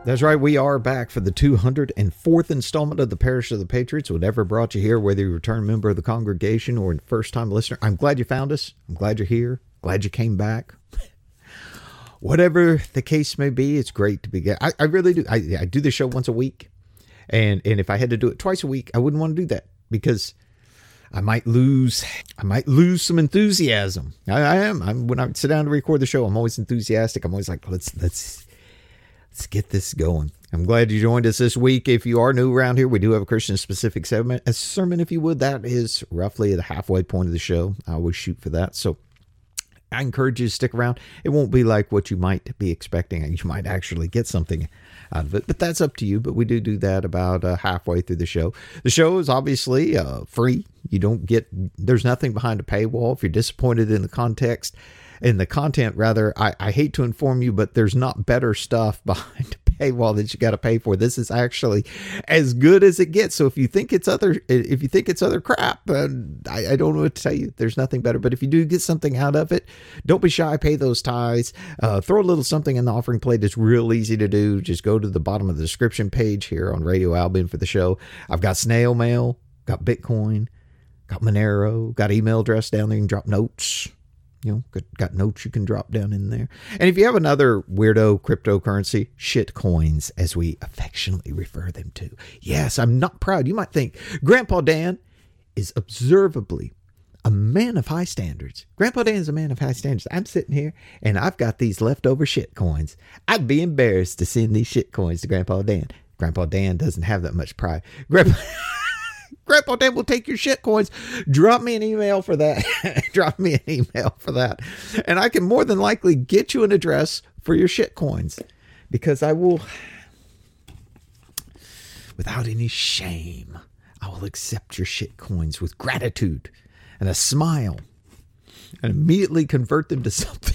That's right. We are back for the 204th installment of the Parish of the Patriots. Whatever brought you here, whether you're a return member of the congregation or a first-time listener, I'm glad you found us. I'm glad you're here. Glad you came back. Whatever the case may be, it's great to be. I really do. I do the show once a week, and if I had to do it twice a week, I wouldn't want to do that because I might lose some enthusiasm. When I sit down to record the show, I'm always enthusiastic. I'm always like, let's get this going. I'm glad you joined us this week. If you are new around here, we do have a Christian-specific segment. A sermon, if you would. That is roughly the halfway point of the show. I always shoot for that. So I encourage you to stick around. It won't be like what you might be expecting. You might actually get something out of it, but that's up to you. But we do that about halfway through the show. The show is obviously free. There's nothing behind a paywall. If you're disappointed in the content, I hate to inform you, but there's not better stuff behind a paywall that you got to pay for. This is actually as good as it gets. So if you think it's other crap, I don't know what to tell you. There's nothing better. But if you do get something out of it, don't be shy. Pay those tithes. Throw a little something in the offering plate. It's real easy to do. Just go to the bottom of the description page here on Radio Albion for the show. I've got snail mail, got Bitcoin, got Monero, got email address down there. You can drop notes. Got notes you can drop down in there. And if you have another weirdo cryptocurrency, shit coins, as we affectionately refer them to. Yes, I'm not proud. You might think Grandpa Dan is observably a man of high standards. Grandpa Dan is a man of high standards. I'm sitting here and I've got these leftover shit coins. I'd be embarrassed to send these shit coins to Grandpa Dan. Grandpa Dan doesn't have that much pride. Grandpa Dan will take your shit coins. Drop me an email for that. And I can more than likely get you an address for your shit coins, because I will, without any shame, I will accept your shit coins with gratitude and a smile and immediately convert them to something.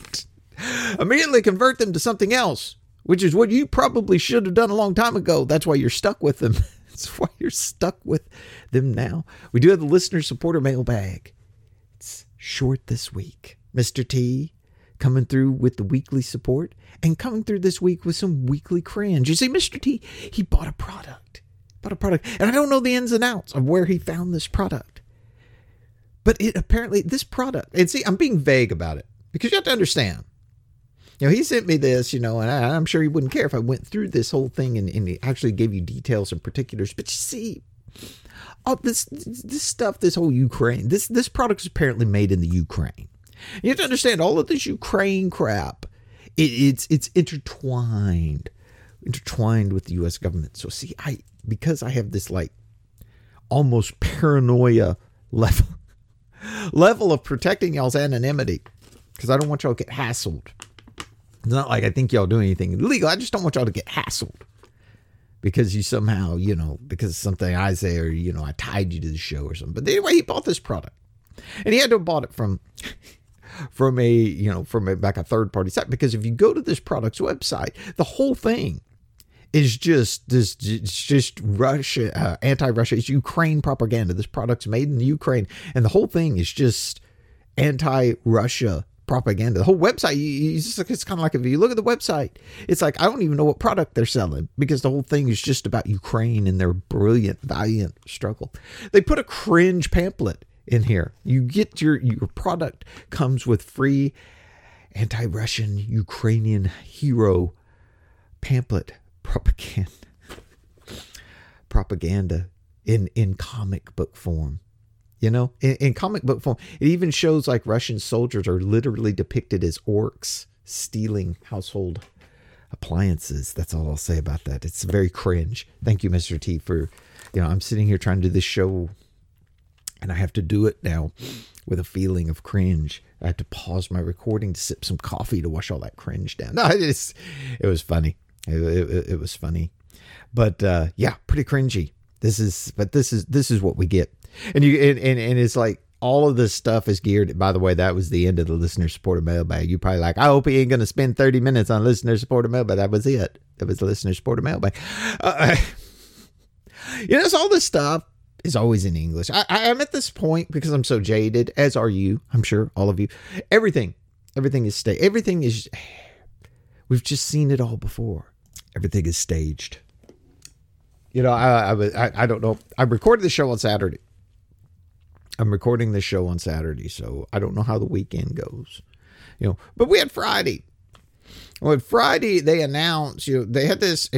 Else, which is what you probably should have done a long time ago. That's why you're stuck with them. That's why you're stuck with them now. We do have the listener supporter mailbag. It's short this week. Mr. T coming through with the weekly support and coming through this week with some weekly cringe. You see, Mr. T, he bought a product. And I don't know the ins and outs of where he found this product. But apparently this product, and see, I'm being vague about it because you have to understand. He sent me this, and I'm sure he wouldn't care if I went through this whole thing and he actually gave you details and particulars. But you see, all this stuff, this whole Ukraine, this product is apparently made in the Ukraine. You have to understand all of this Ukraine crap. It's intertwined with the U.S. government. So see, because I have this like almost paranoia level of protecting y'all's anonymity, because I don't want y'all to get hassled. It's not like I think y'all do anything illegal. I just don't want y'all to get hassled because you somehow, because of something I say or, I tied you to the show or something. But anyway, he bought this product and he had to have bought it from a third party site, because if you go to this product's website, the whole thing is just Russia, anti-Russia. It's Ukraine propaganda. This product's made in the Ukraine and the whole thing is just anti-Russia propaganda. The whole website, it's kind of like if you look at the website, it's like I don't even know what product they're selling, because the whole thing is just about Ukraine and their brilliant, valiant struggle. They put a cringe pamphlet in here. You get your product comes with free anti-Russian Ukrainian hero pamphlet propaganda in comic book form. In comic book form, it even shows like Russian soldiers are literally depicted as orcs stealing household appliances. That's all I'll say about that. It's very cringe. Thank you, Mr. T, for, I'm sitting here trying to do this show and I have to do it now with a feeling of cringe. I have to pause my recording to sip some coffee to wash all that cringe down. No, it was funny. It was funny, but pretty cringy. This is what we get. And it's like all of this stuff is geared. By the way, that was the end of the listener supported mailbag. You probably like, I hope he ain't going to spend 30 minutes on listener supported mailbag. That was it. That was the listener supported mailbag. So all this stuff is always in English. I'm at this point because I'm so jaded, as are you. I'm sure all of you. Everything is we've just seen it all before. Everything is staged. You know, I don't know. I recorded the show on Saturday. I'm recording this show on Saturday, so I don't know how the weekend goes. You know, but we had Friday. Well, Friday they announced, you know, they had this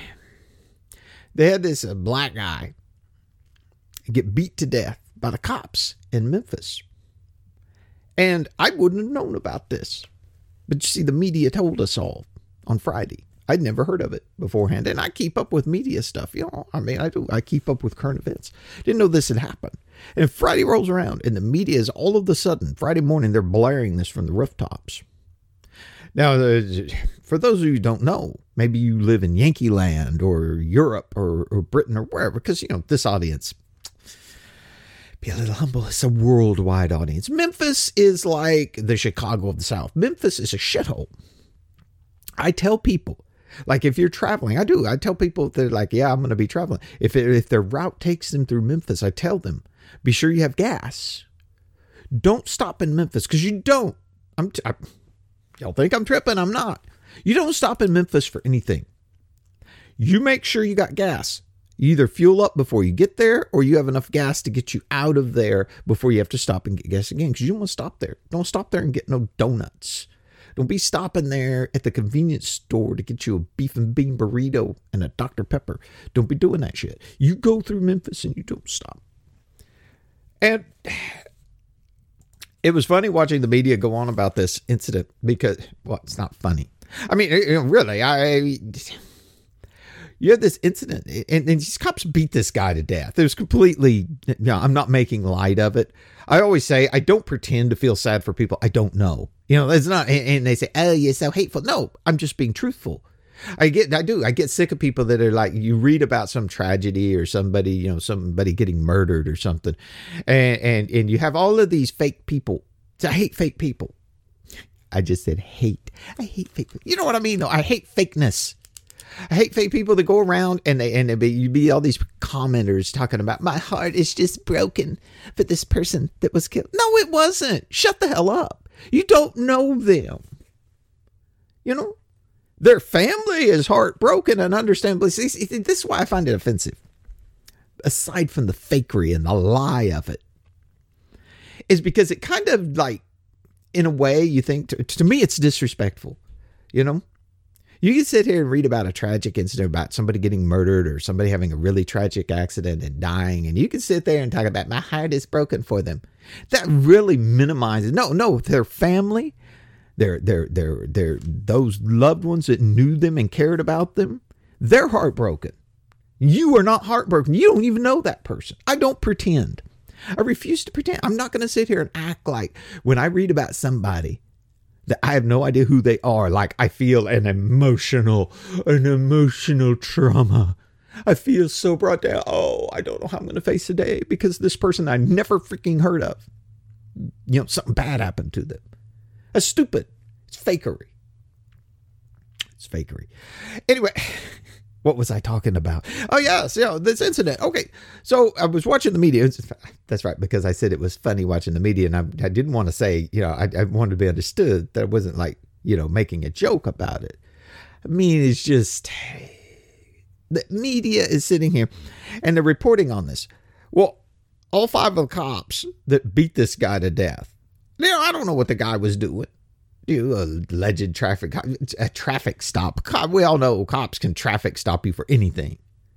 black guy get beat to death by the cops in Memphis. And I wouldn't have known about this. But you see, the media told us all on Friday. I'd never heard of it beforehand. And I keep up with media stuff. You know, I mean, I do. I keep up with current events. Didn't know this had happened. And Friday rolls around and the media is all of a sudden, Friday morning, they're blaring this from the rooftops. Now, for those of you who don't know, maybe you live in Yankee Land or Europe or Britain or wherever, because, you know, this audience, be a little humble, it's a worldwide audience. Memphis is like the Chicago of the South. Memphis is a shithole. I tell people, like if you're traveling, I tell people, they're like, yeah, I'm going to be traveling. If their route takes them through Memphis, I tell them, be sure you have gas. Don't stop in Memphis, because you don't. Y'all think I'm tripping. I'm not. You don't stop in Memphis for anything. You make sure you got gas. You either fuel up before you get there, or you have enough gas to get you out of there before you have to stop and get gas again, because you don't want to stop there. Don't stop there and get no donuts. Don't be stopping there at the convenience store to get you a beef and bean burrito and a Dr. Pepper. Don't be doing that shit. You go through Memphis and you don't stop. And it was funny watching the media go on about this incident because, well, it's not funny. I mean, really, you had this incident and these cops beat this guy to death. It was completely, you know, I'm not making light of it. I always say, I don't pretend to feel sad for people I don't know. You know, it's not, and they say, oh, you're so hateful. No, I'm just being truthful. I get sick of people that are like, you read about some tragedy or somebody, you know, somebody getting murdered or something. And you have all of these fake people. I hate fake people. I just said hate. I hate fake people. You know what I mean, though? I hate fakeness. I hate fake people that go around and you be all these commenters talking about, my heart is just broken for this person that was killed. No, it wasn't. Shut the hell up. You don't know them. You know, their family is heartbroken and understandably. See, this is why I find it offensive. Aside from the fakery and the lie of it, is because it kind of like, in a way, you think, to me, it's disrespectful. You know, you can sit here and read about a tragic incident about somebody getting murdered or somebody having a really tragic accident and dying. And you can sit there and talk about, my heart is broken for them. That really minimizes. No, their family, they're those loved ones that knew them and cared about them. They're heartbroken. You are not heartbroken. You don't even know that person. I don't pretend. I refuse to pretend. I'm not going to sit here and act like when I read about somebody that I have no idea who they are. Like I feel an emotional trauma. I feel so brought down. Oh, I don't know how I'm going to face the day because this person I never freaking heard of, you know, something bad happened to them. That's stupid. It's fakery. It's fakery. Anyway, what was I talking about? Oh, yes. Yeah, this incident. Okay. So I was watching the media. That's right. Because I said it was funny watching the media. And I didn't want to say, you know, I wanted to be understood that I wasn't like, you know, making a joke about it. I mean, it's just, the media is sitting here and they're reporting on this. Well, all 5 of the cops that beat this guy to death, you know, I don't know what the guy was doing. Alleged a traffic stop. We all know cops can traffic stop you for anything.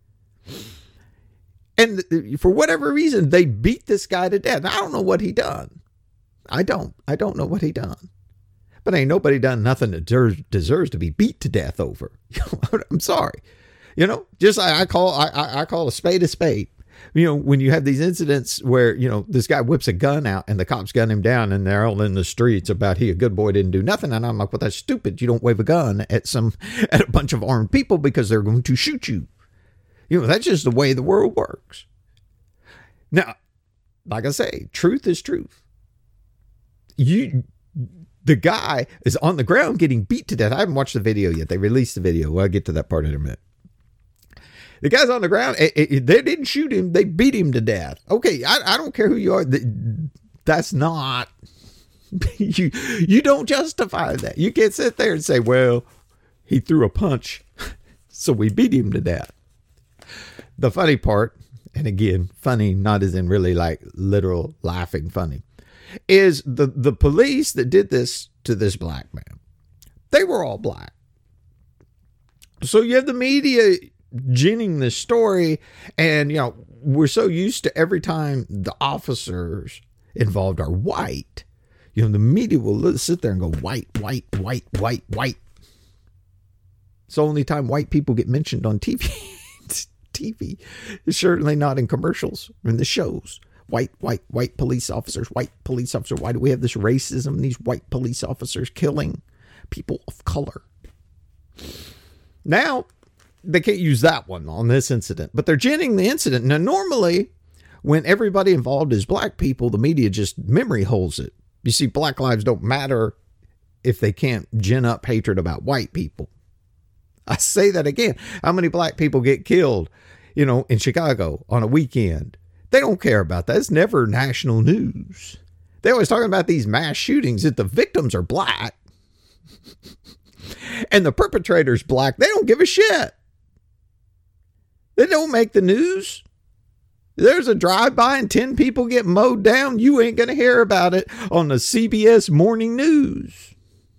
And for whatever reason, they beat this guy to death. I don't know what he done. I don't know what he done. But ain't nobody done nothing that deserves to be beat to death over. I'm sorry. You know, just I call a spade a spade. You know, when you have these incidents where, you know, this guy whips a gun out and the cops gun him down and they're all in the streets about a good boy didn't do nothing. And I'm like, well, that's stupid. You don't wave a gun at a bunch of armed people because they're going to shoot you. You know, that's just the way the world works. Now, like I say, truth is truth. The guy is on the ground getting beat to death. I haven't watched the video yet. They released the video. Well, I'll get to that part in a minute. The guy's on the ground. They didn't shoot him. They beat him to death. Okay, I don't care who you are. That's not... You don't justify that. You can't sit there and say, well, he threw a punch. So we beat him to death. The funny part, and again, funny, not as in really like literal laughing funny, is the police that did this to this black man. They were all black. So you have the media ginning this story, and, you know, we're so used to every time the officers involved are white, you know, the media will sit there and go, white, white, white, white, white. It's the only time white people get mentioned on TV. TV. It's certainly not in commercials, in the shows. White police officers, white police officer. Why do we have this racism? These white police officers killing people of color. Now, they can't use that one on this incident, but they're ginning the incident. Now, normally, when everybody involved is black people, the media just memory holds it. You see, black lives don't matter if they can't gin up hatred about white people. I say that again. How many black people get killed, you know, in Chicago on a weekend? They don't care about that. It's never national news. They're always talking about these mass shootings that the victims are black and the perpetrator's black. They don't give a shit. They don't make the news. There's a drive-by and 10 people get mowed down. You ain't going to hear about it on the CBS morning news.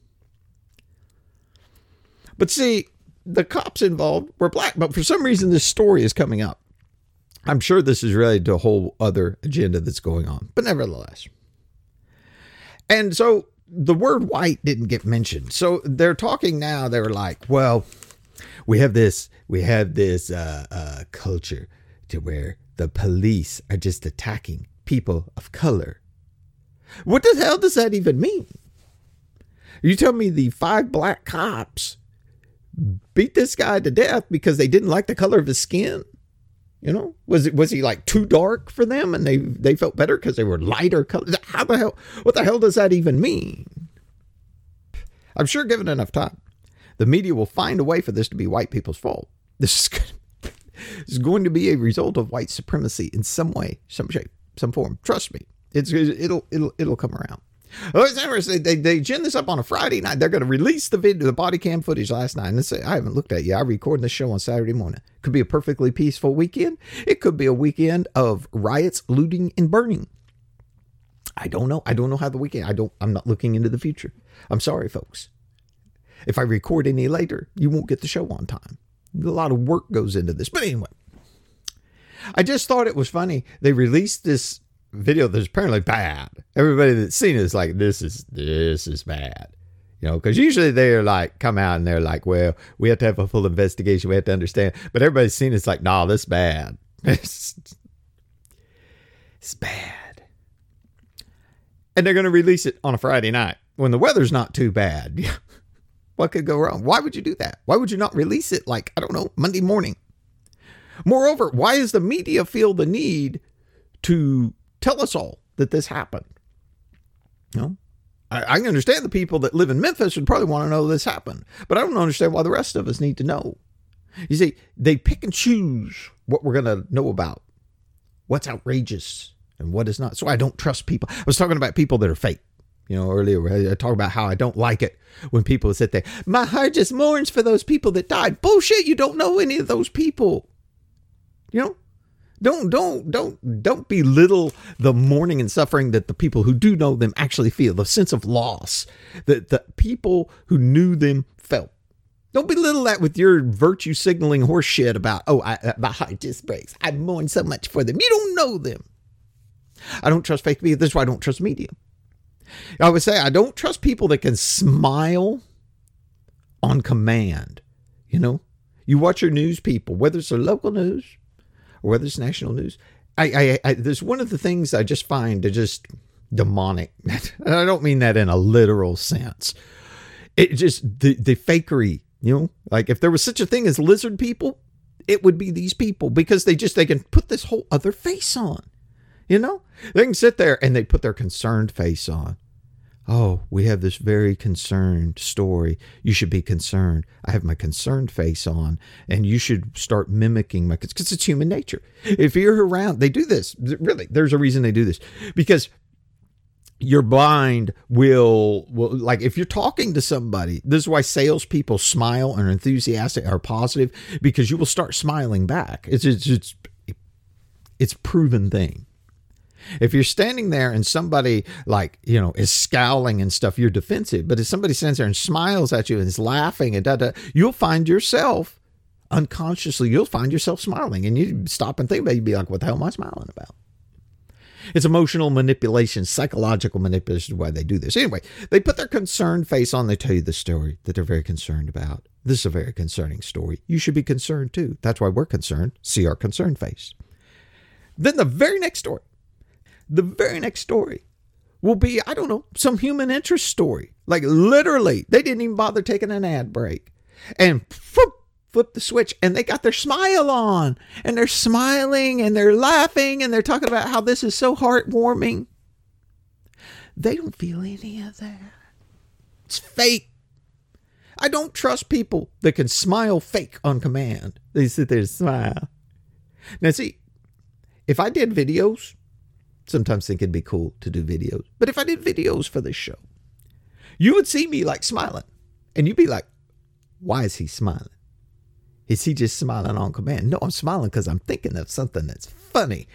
But see, the cops involved were black, but for some reason this story is coming up. I'm sure this is related to a whole other agenda that's going on, but nevertheless. And so the word white didn't get mentioned. So they're talking now. They're like, well, we have this culture to where the police are just attacking people of color. What the hell does that even mean? You tell me the 5 black cops beat this guy to death because they didn't like the color of his skin? You know, was he like too dark for them and they felt better because they were lighter color? What the hell does that even mean? I'm sure given enough time, the media will find a way for this to be white people's fault. This is going to be a result of white supremacy in some way, some shape, some form. Trust me, it'll come around. Well, it's interesting. They gin this up on a Friday night. They're going to release the video, the body cam footage last night. And I haven't looked at it yet. I recorded this show on Saturday morning. Could be a perfectly peaceful weekend. It could be a weekend of riots, looting, and burning. I don't know. I don't know how the weekend. I'm not looking into the future. I'm sorry, folks. If I record any later, you won't get the show on time. A lot of work goes into this. But anyway, I just thought it was funny. They released this video that's apparently bad. Everybody that's seen it is like, this is bad. You know, because usually they're like, come out and they're like, well, we have to have a full investigation. We have to understand. But everybody's seen it's like, nah, this is bad. It's bad. And they're going to release it on a Friday night when the weather's not too bad. What could go wrong? Why would you do that? Why would you not release it like, I don't know, Monday morning? Moreover, why does the media feel the need to tell us all that this happened? You know, I can understand the people that live in Memphis would probably want to know this happened, but I don't understand why the rest of us need to know. You see, they pick and choose what we're going to know about, what's outrageous and what is not. So I don't trust people. I was talking about people that are fake. You know, earlier I talked about how I don't like it when people sit there, my heart just mourns for those people that died. Bullshit. You don't know any of those people. You know, don't belittle the mourning and suffering that the people who do know them actually feel, the sense of loss that the people who knew them felt. Don't belittle that with your virtue signaling horse shit about, my heart just breaks. I mourn so much for them. You don't know them. I don't trust fake media. This is why I don't trust media. I would say I don't trust people that can smile on command. You know, you watch your news people, whether it's a local news or whether it's national news. There's one of the things I just find to just demonic. And I don't mean that in a literal sense. It just the fakery, you know, like if there was such a thing as lizard people, it would be these people because they can put this whole other face on. You know, they can sit there and they put their concerned face on. Oh, we have this very concerned story. You should be concerned. I have my concerned face on and you should start mimicking because it's human nature. If you're around, they do this. Really, there's a reason they do this because your mind will like if you're talking to somebody, this is why salespeople smile and are enthusiastic or positive, because you will start smiling back. It's a proven thing. If you're standing there and somebody is scowling and stuff, you're defensive. But if somebody stands there and smiles at you and is laughing and you'll find yourself unconsciously, you'll find yourself smiling, and you stop and think about it. You'd be like, what the hell am I smiling about? It's emotional manipulation, psychological manipulation is why they do this. Anyway, they put their concerned face on. They tell you the story that they're very concerned about. This is a very concerning story. You should be concerned too. That's why we're concerned. See our concerned face. Then the very next story will be, I don't know, some human interest story. Like literally, they didn't even bother taking an ad break. And flip the switch, and they got their smile on, and they're smiling and they're laughing and they're talking about how this is so heartwarming. They don't feel any of that. It's fake. I don't trust people that can smile fake on command. They sit there and smile. Now see, if I did videos, sometimes think it'd be cool to do videos, but if I did videos for this show, you would see me like smiling, and you'd be like, why is he smiling? Is he just smiling on command? No, I'm smiling because I'm thinking of something that's funny.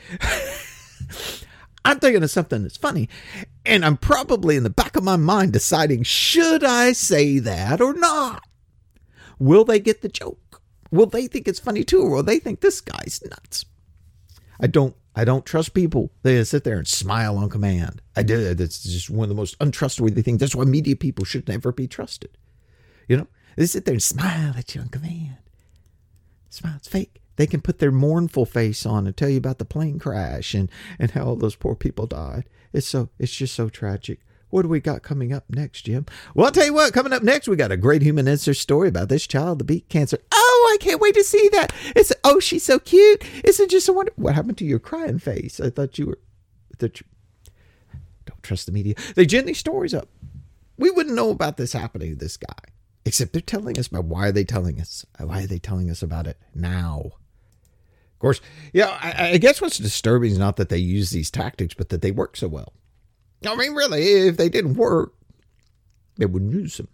I'm thinking of something that's funny. And I'm probably in the back of my mind deciding, should I say that or not? Will they get the joke? Will they think it's funny too? Or will they think this guy's nuts? I don't trust people. They sit there and smile on command. I do. That's just one of the most untrustworthy things. That's why media people should never be trusted. They sit there and smile at you on command. Smile, it's fake. They can put their mournful face on and tell you about the plane crash and how all those poor people died. It's just so tragic. What do we got coming up next, Jim? Well, I'll tell you what, coming up next, we got a great human interest story about this child that beat cancer. Oh, I can't wait to see that. She's so cute. Isn't just a wonder. What happened to your crying face? I thought you don't trust the media. They gin these stories up. We wouldn't know about this happening to this guy. Except they're telling us about why are they telling us? Why are they telling us about it now? Of course, I guess what's disturbing is not that they use these tactics, but that they work so well. I mean, really, if they didn't work, they wouldn't use them.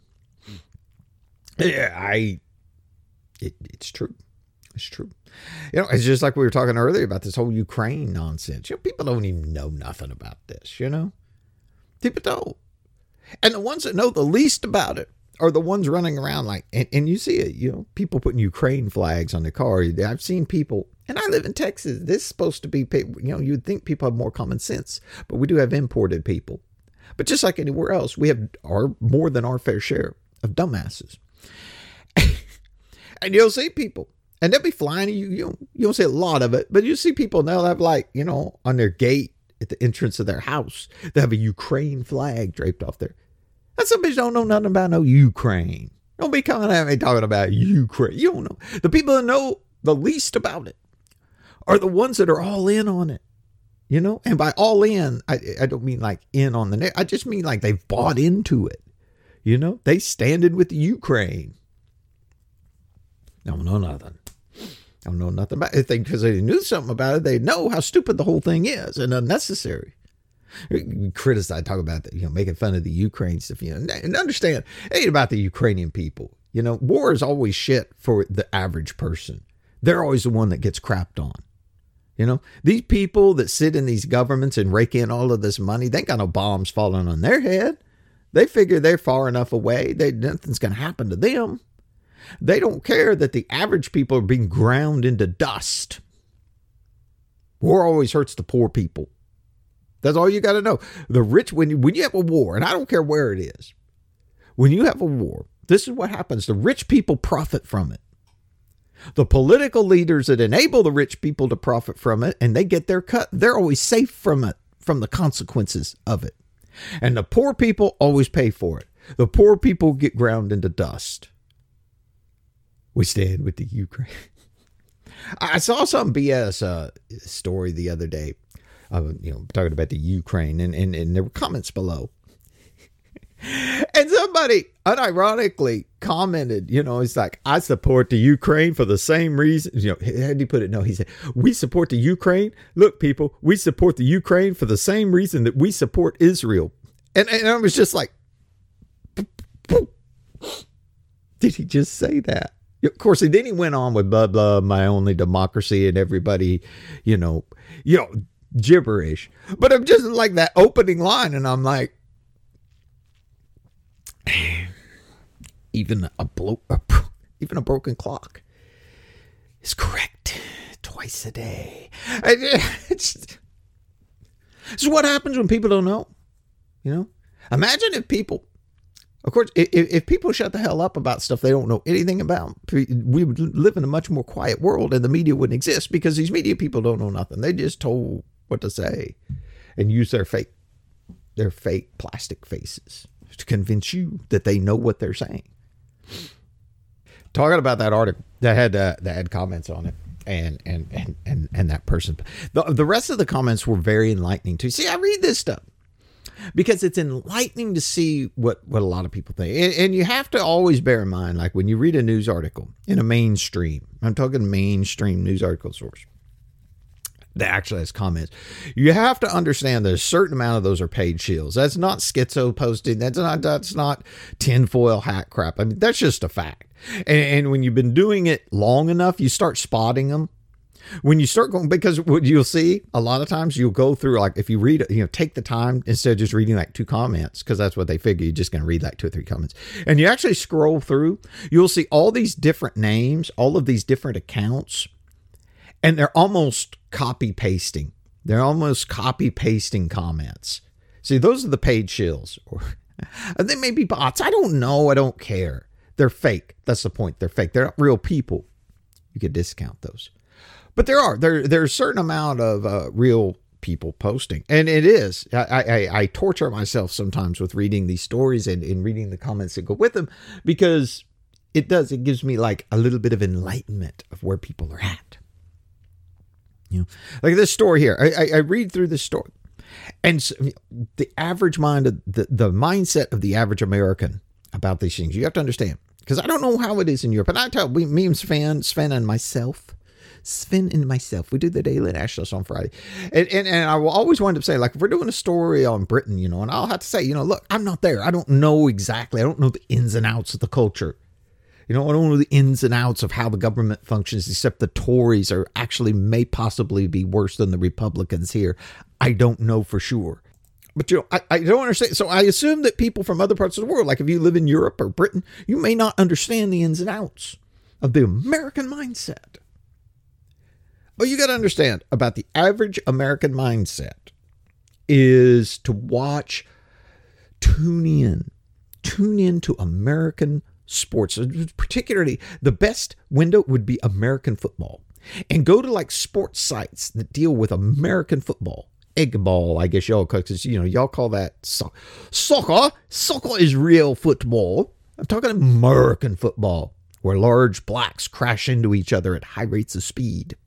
Yeah, it's true. It's true. It's just like we were talking earlier about this whole Ukraine nonsense. People don't even know nothing about this, People don't. And the ones that know the least about it are the ones running around and you see it, people putting Ukraine flags on their car. I've seen people, and I live in Texas. This is supposed to be, you'd think people have more common sense, but we do have imported people. But just like anywhere else, we have more than our fair share of dumbasses. And you'll see people, and they'll be flying. You don't see a lot of it, but you see people, and they'll have on their gate at the entrance of their house, they have a Ukraine flag draped off there. And some bitch don't know nothing about no Ukraine. Don't be coming at me talking about Ukraine. You don't know. The people that know the least about it are the ones that are all in on it. And by all in, I don't mean like in on the net. I just mean like they've bought into it. They standing with the Ukraine. Don't know nothing. Don't know nothing about it. Because they knew something about it, they know how stupid the whole thing is and unnecessary. Criticize, talk about that, making fun of the Ukraine stuff, and understand, it ain't about the Ukrainian people. War is always shit for the average person. They're always the one that gets crapped on. These people that sit in these governments and rake in all of this money, they ain't got no bombs falling on their head. They figure they're far enough away. Nothing's going to happen to them. They don't care that the average people are being ground into dust. War always hurts the poor people. That's all you got to know. The rich, when you have a war, and I don't care where it is, when you have a war, this is what happens. The rich people profit from it. The political leaders that enable the rich people to profit from it, and they get their cut, they're always safe from it, from the consequences of it. And the poor people always pay for it. The poor people get ground into dust. We stand with the Ukraine. I saw some BS story the other day. Talking about the Ukraine, and there were comments below. And somebody unironically commented, it's like, I support the Ukraine for the same reason. How did he put it? No, he said, we support the Ukraine. Look, people, we support the Ukraine for the same reason that we support Israel. And I was just like, did he just say that? Of course, and then he went on with blah, blah, my only democracy and everybody, gibberish. But I'm just like that opening line. And I'm like, even a broken clock is correct twice a day. It's what happens when people don't know. Imagine if people, of course, if people shut the hell up about stuff they don't know anything about, we would live in a much more quiet world, and the media wouldn't exist, because these media people don't know nothing. They just told what to say and use their fake plastic faces to convince you that they know what they're saying. Talking about that article that had comments on it, and that person, the rest of the comments were very enlightening too. See, I read this stuff because it's enlightening to see what a lot of people think. And you have to always bear in mind, like when you read a news article in a mainstream, I'm talking mainstream news article source that actually has comments, you have to understand that a certain amount of those are paid shills. That's not schizo posting. That's not tinfoil hat crap. I mean, that's just a fact. And when you've been doing it long enough, you start spotting them. When you start going, because what you'll see a lot of times, you'll go through, like if you read, take the time instead of just reading like 2 comments, because that's what they figure. You're just going to read like 2 or 3 comments, and you actually scroll through, you'll see all these different names, all of these different accounts, and they're almost copy pasting. They're almost copy pasting comments. See, those are the paid shills, or they may be bots. I don't know. I don't care. They're fake. That's the point. They're fake. They're not real people. You could discount there's a certain amount of real people posting. And it is, I torture myself sometimes with reading these stories and reading the comments that go with them, because it gives me like a little bit of enlightenment of where people are at. Like this story here, I read through this story, and the average mind of the mindset of the average American about these things, you have to understand, because I don't know how it is in Europe. And I tell me and Sven and myself, we do the Daily Nationalist on Friday. And I will always wind up saying, like, if we're doing a story on Britain, and I'll have to say, look, I'm not there. I don't know exactly. I don't know the ins and outs of the culture. I don't know the ins and outs of how the government functions, except the Tories may possibly be worse than the Republicans here. I don't know for sure. But, I don't understand. So I assume that people from other parts of the world, like if you live in Europe or Britain, you may not understand the ins and outs of the American mindset. What you got to understand about the average American mindset is to tune in to American sports. Particularly, the best window would be American football. And go to like sports sites that deal with American football. Egg ball, I guess y'all, because y'all call that soccer. Soccer is real football. I'm talking American football, where large blacks crash into each other at high rates of speed.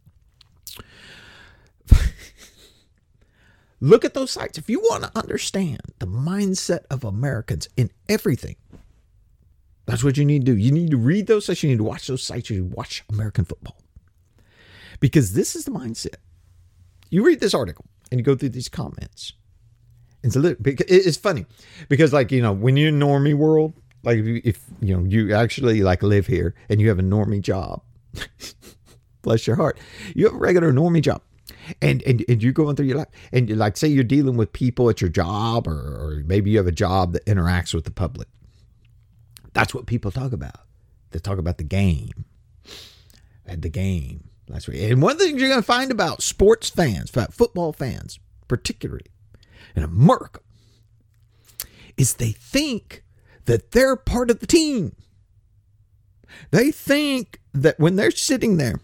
Look at those sites. If you want to understand the mindset of Americans in everything, that's what you need to do. You need to read those sites. You need to watch those sites. You need to watch American football. Because this is the mindset. You read this article and you go through these comments. It's funny because, like, when you're in normie world, like if you actually like live here and you have a normie job, bless your heart, you have a regular normie job. And you're going through your life, and like, say you're dealing with people at your job, or maybe you have a job that interacts with the public. That's what people talk about. They talk about the game. And the game. That's right. And one of the things you're going to find about sports fans, about football fans, particularly in America, is they think that they're part of the team. They think that when they're sitting there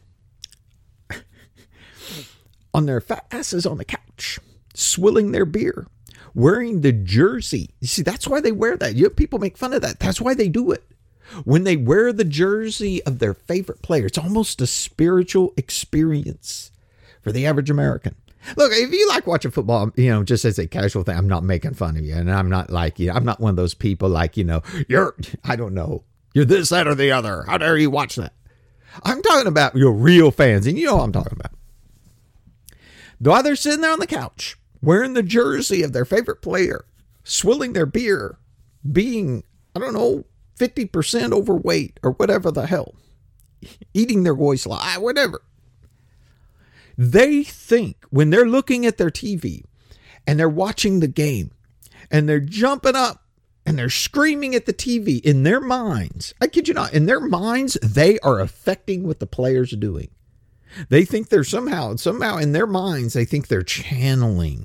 on their fat asses on the couch, swilling their beer, wearing the jersey. You see, that's why they wear that. People make fun of that. That's why they do it. When they wear the jersey of their favorite player, it's almost a spiritual experience for the average American. Look, if you like watching football, just as a casual thing, I'm not making fun of you. And I'm not like, I'm not one of those people like, you're this, that, or the other. How dare you watch that? I'm talking about your real fans. And you know what I'm talking about. While they're sitting there on the couch, wearing the jersey of their favorite player, swilling their beer, being, I don't know, 50% overweight or whatever the hell, eating their voice lie, whatever. They think when they're looking at their TV and they're watching the game and they're jumping up and they're screaming at the TV, in their minds, I kid you not, in their minds, they are affecting what the players are doing. They think they're somehow in their minds, they think they're channeling,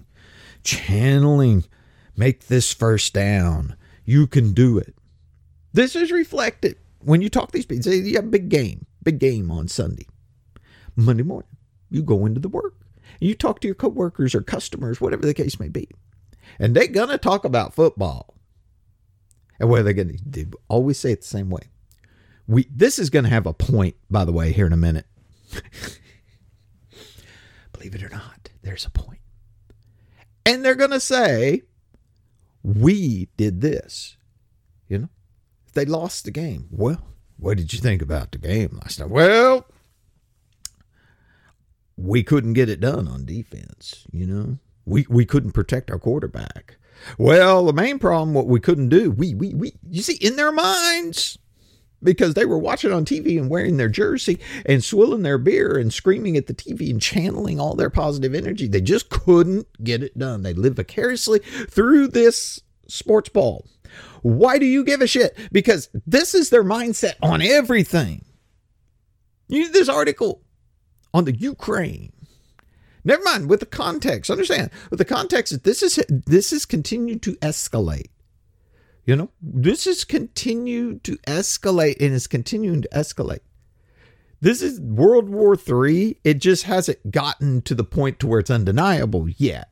make this first down. You can do it. This is reflected when you talk to these people. Say you have a big game on Sunday. Monday morning, you go into the work. And you talk to your coworkers or customers, whatever the case may be. And they're going to talk about football. And what are they going to do? They always say it the same way. This is going to have a point, by the way, here in a minute. Believe it or not, there's a point. And they're going to say, we did this. You know, if they lost the game, well, what did you think about the game last night? Well, we couldn't get it done on defense. You know, we couldn't protect our quarterback. Well, the main problem, what we couldn't do, you see, in their minds, because they were watching on TV and wearing their jersey and swilling their beer and screaming at the TV and channeling all their positive energy, they just couldn't get it done. They live vicariously through this sports ball. Why do you give a shit? Because this is their mindset on everything. You need this article on the Ukraine. Never mind, with the context, understand, with the context, this is continued to escalate. You know, this has continued to escalate and is continuing to escalate. This is World War III. It just hasn't gotten to the point to where it's undeniable yet.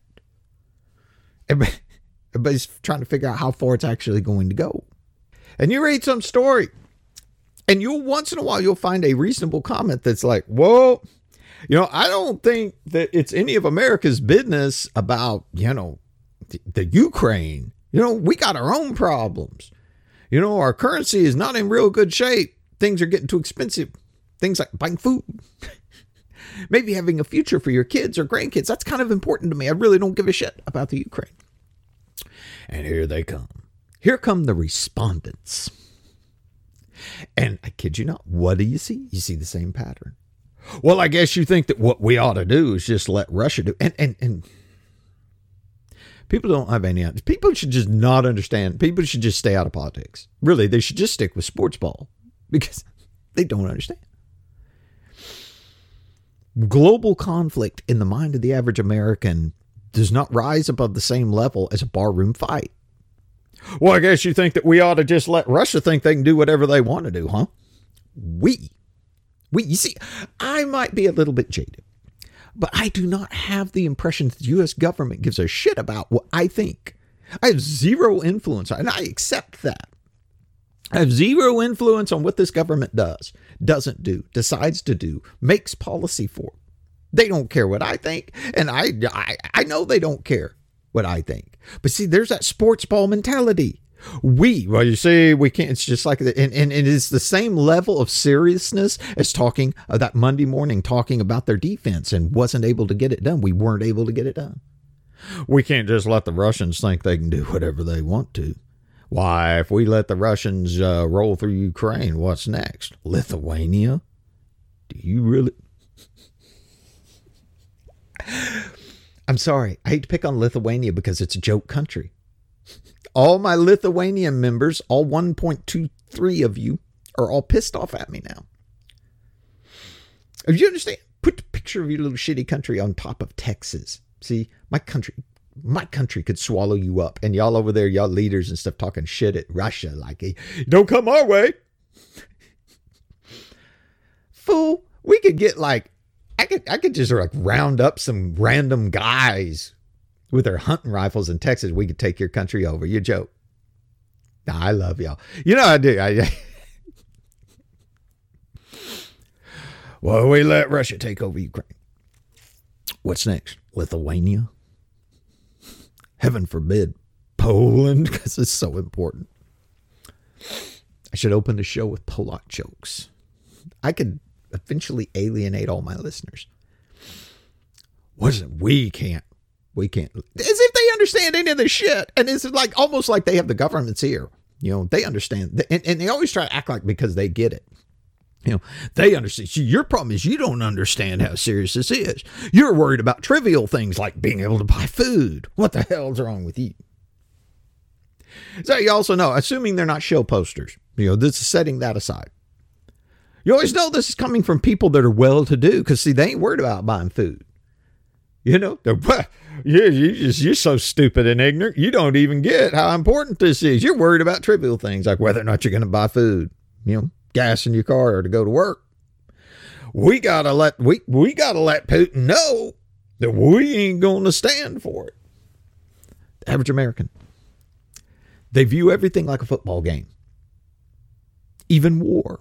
Everybody's trying to figure out how far it's actually going to go. And you read some story, and once in a while you'll find a reasonable comment that's like, whoa, you know, I don't think that it's any of America's business about, you know, the Ukraine. You know, we got our own problems. You know, our currency is not in real good shape. Things are getting too expensive. Things like buying food. Maybe having a future for your kids or grandkids. That's kind of important to me. I really don't give a shit about the Ukraine. And here they come. Here come the respondents. And I kid you not, what do you see? You see the same pattern. Well, I guess you think that what we ought to do is just let Russia do. And people don't have any. People should just not understand. People should just stay out of politics. Really, they should just stick with sports ball because they don't understand. Global conflict in the mind of the average American does not rise above the same level as a barroom fight. Well, I guess you think that we ought to just let Russia think they can do whatever they want to do, huh? You see, I might be a little bit jaded, but I do not have the impression that the U.S. government gives a shit about what I think. I have zero influence, and I accept that. I have zero influence on what this government does, doesn't do, decides to do, makes policy for. They don't care what I think, and I know they don't care what I think. But see, there's that sports ball mentality. Well, you see, we can't, it's just like, and it is the same level of seriousness as talking that Monday morning, talking about their defense and wasn't able to get it done. We weren't able to get it done. We can't just let the Russians think they can do whatever they want to. Why, if we let the Russians roll through Ukraine, what's next? Lithuania? Do you really? I'm sorry. I hate to pick on Lithuania because it's a joke country. All my Lithuanian members, all 1.23 of you, are all pissed off at me now. Do you understand? Put the picture of your little shitty country on top of Texas. See, my country could swallow you up. And y'all over there, y'all leaders and stuff talking shit at Russia like, hey, don't come our way. Fool, we could get like, I could just like round up some random guys with their hunting rifles in Texas. We could take your country over. You joke. Nah, I love y'all. You know I do. Well, we let Russia take over Ukraine. What's next? Lithuania? Heaven forbid, Poland, because it's so important. I should open the show with Polak jokes. I could eventually alienate all my listeners. What is it? We can't. As if they understand any of this shit. And it's like almost like they have the government's ear. They understand. And they always try to act like because they get it. They understand. See, your problem is you don't understand how serious this is. You're worried about trivial things like being able to buy food. What the hell's wrong with you? So you also know, assuming they're not show posters, this is setting that aside. You always know this is coming from people that are well-to-do because, see, they ain't worried about buying food. You're so stupid and ignorant. You don't even get how important this is. You're worried about trivial things like whether or not you're going to buy food, gas in your car or to go to work. We gotta let Putin know that we ain't going to stand for it. The average American, they view everything like a football game, even war.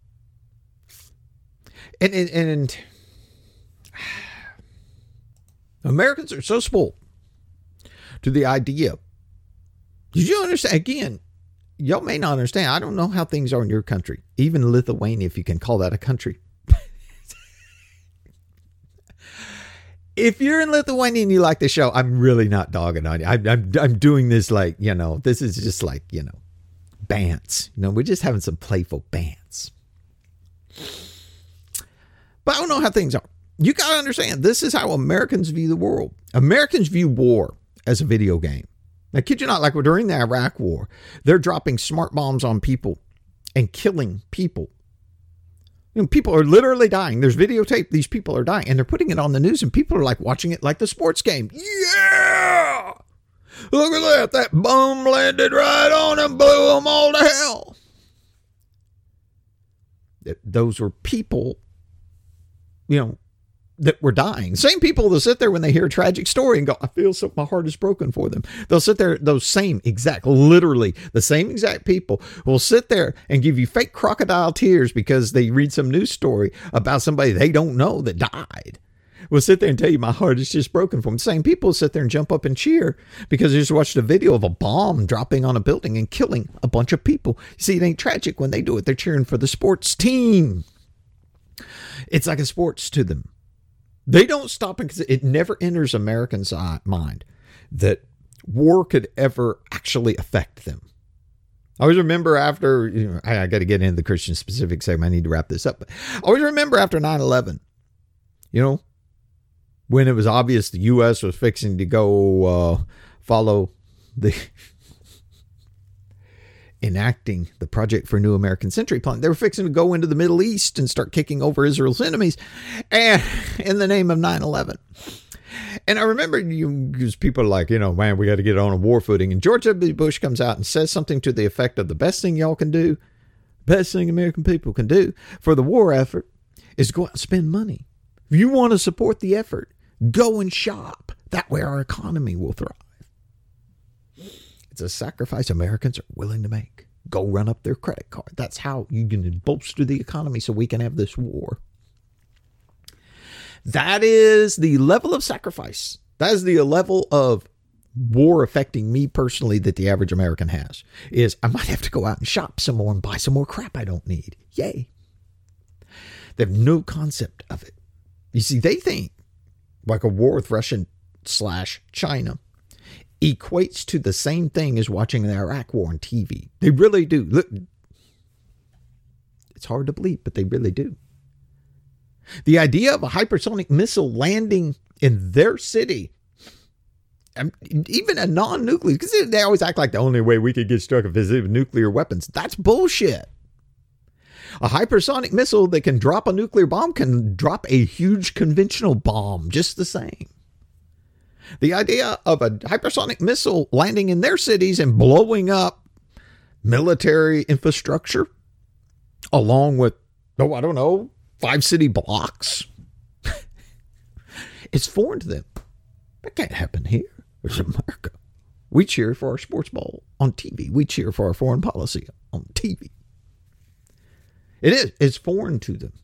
And Americans are so spoiled to the idea. Did you understand? Again, y'all may not understand. I don't know how things are in your country, even Lithuania, if you can call that a country. If you're in Lithuania and you like the show, I'm really not dogging on you. I'm doing this like, this is just like, bants. We're just having some playful bants. But I don't know how things are. You got to understand, this is how Americans view the world. Americans view war as a video game. Now, kid you not, like during the Iraq war, they're dropping smart bombs on people and killing people. People are literally dying. There's videotape. These people are dying, and they're putting it on the news, and people are like watching it like the sports game. Yeah! Look at that. That bomb landed right on them, blew them all to hell. Those were people, that were dying. Same people that sit there when they hear a tragic story and go, I feel so, my heart is broken for them. They'll sit there, literally the same exact people will sit there and give you fake crocodile tears because they read some news story about somebody they don't know that died. Will sit there and tell you my heart is just broken for them. Same people sit there and jump up and cheer because they just watched a video of a bomb dropping on a building and killing a bunch of people. See, it ain't tragic when they do it. They're cheering for the sports team. It's like a sports to them. They don't stop because it never enters Americans' mind that war could ever actually affect them. I always remember after, I got to get into the Christian specific segment. I need to wrap this up. But I always remember after 9/11, when it was obvious the U.S. was fixing to go follow the enacting the Project for a New American Century plan. They were fixing to go into the Middle East and start kicking over Israel's enemies, and in the name of 9/11. And I remember because people are like, man, we got to get on a war footing. And George W. Bush comes out and says something to the effect of the best thing y'all can do, best thing American people can do for the war effort is go out and spend money. If you want to support the effort, go and shop. That way our economy will thrive. It's a sacrifice Americans are willing to make. Go run up their credit card. That's how you can bolster the economy so we can have this war. That is the level of sacrifice. That is the level of war affecting me personally that the average American has. Is I might have to go out and shop some more and buy some more crap I don't need. Yay. They have no concept of it. You see, they think like a war with Russia/China equates to the same thing as watching the Iraq war on TV. They really do. Look, it's hard to believe, but they really do. The idea of a hypersonic missile landing in their city, even a non-nuclear, because they always act like the only way we could get struck is with nuclear weapons. That's bullshit. A hypersonic missile that can drop a nuclear bomb can drop a huge conventional bomb just the same. The idea of a hypersonic missile landing in their cities and blowing up military infrastructure along with, 5 city blocks. It's foreign to them. That can't happen here. It's America. We cheer for our sports ball on TV. We cheer for our foreign policy on TV. It is. It's foreign to them.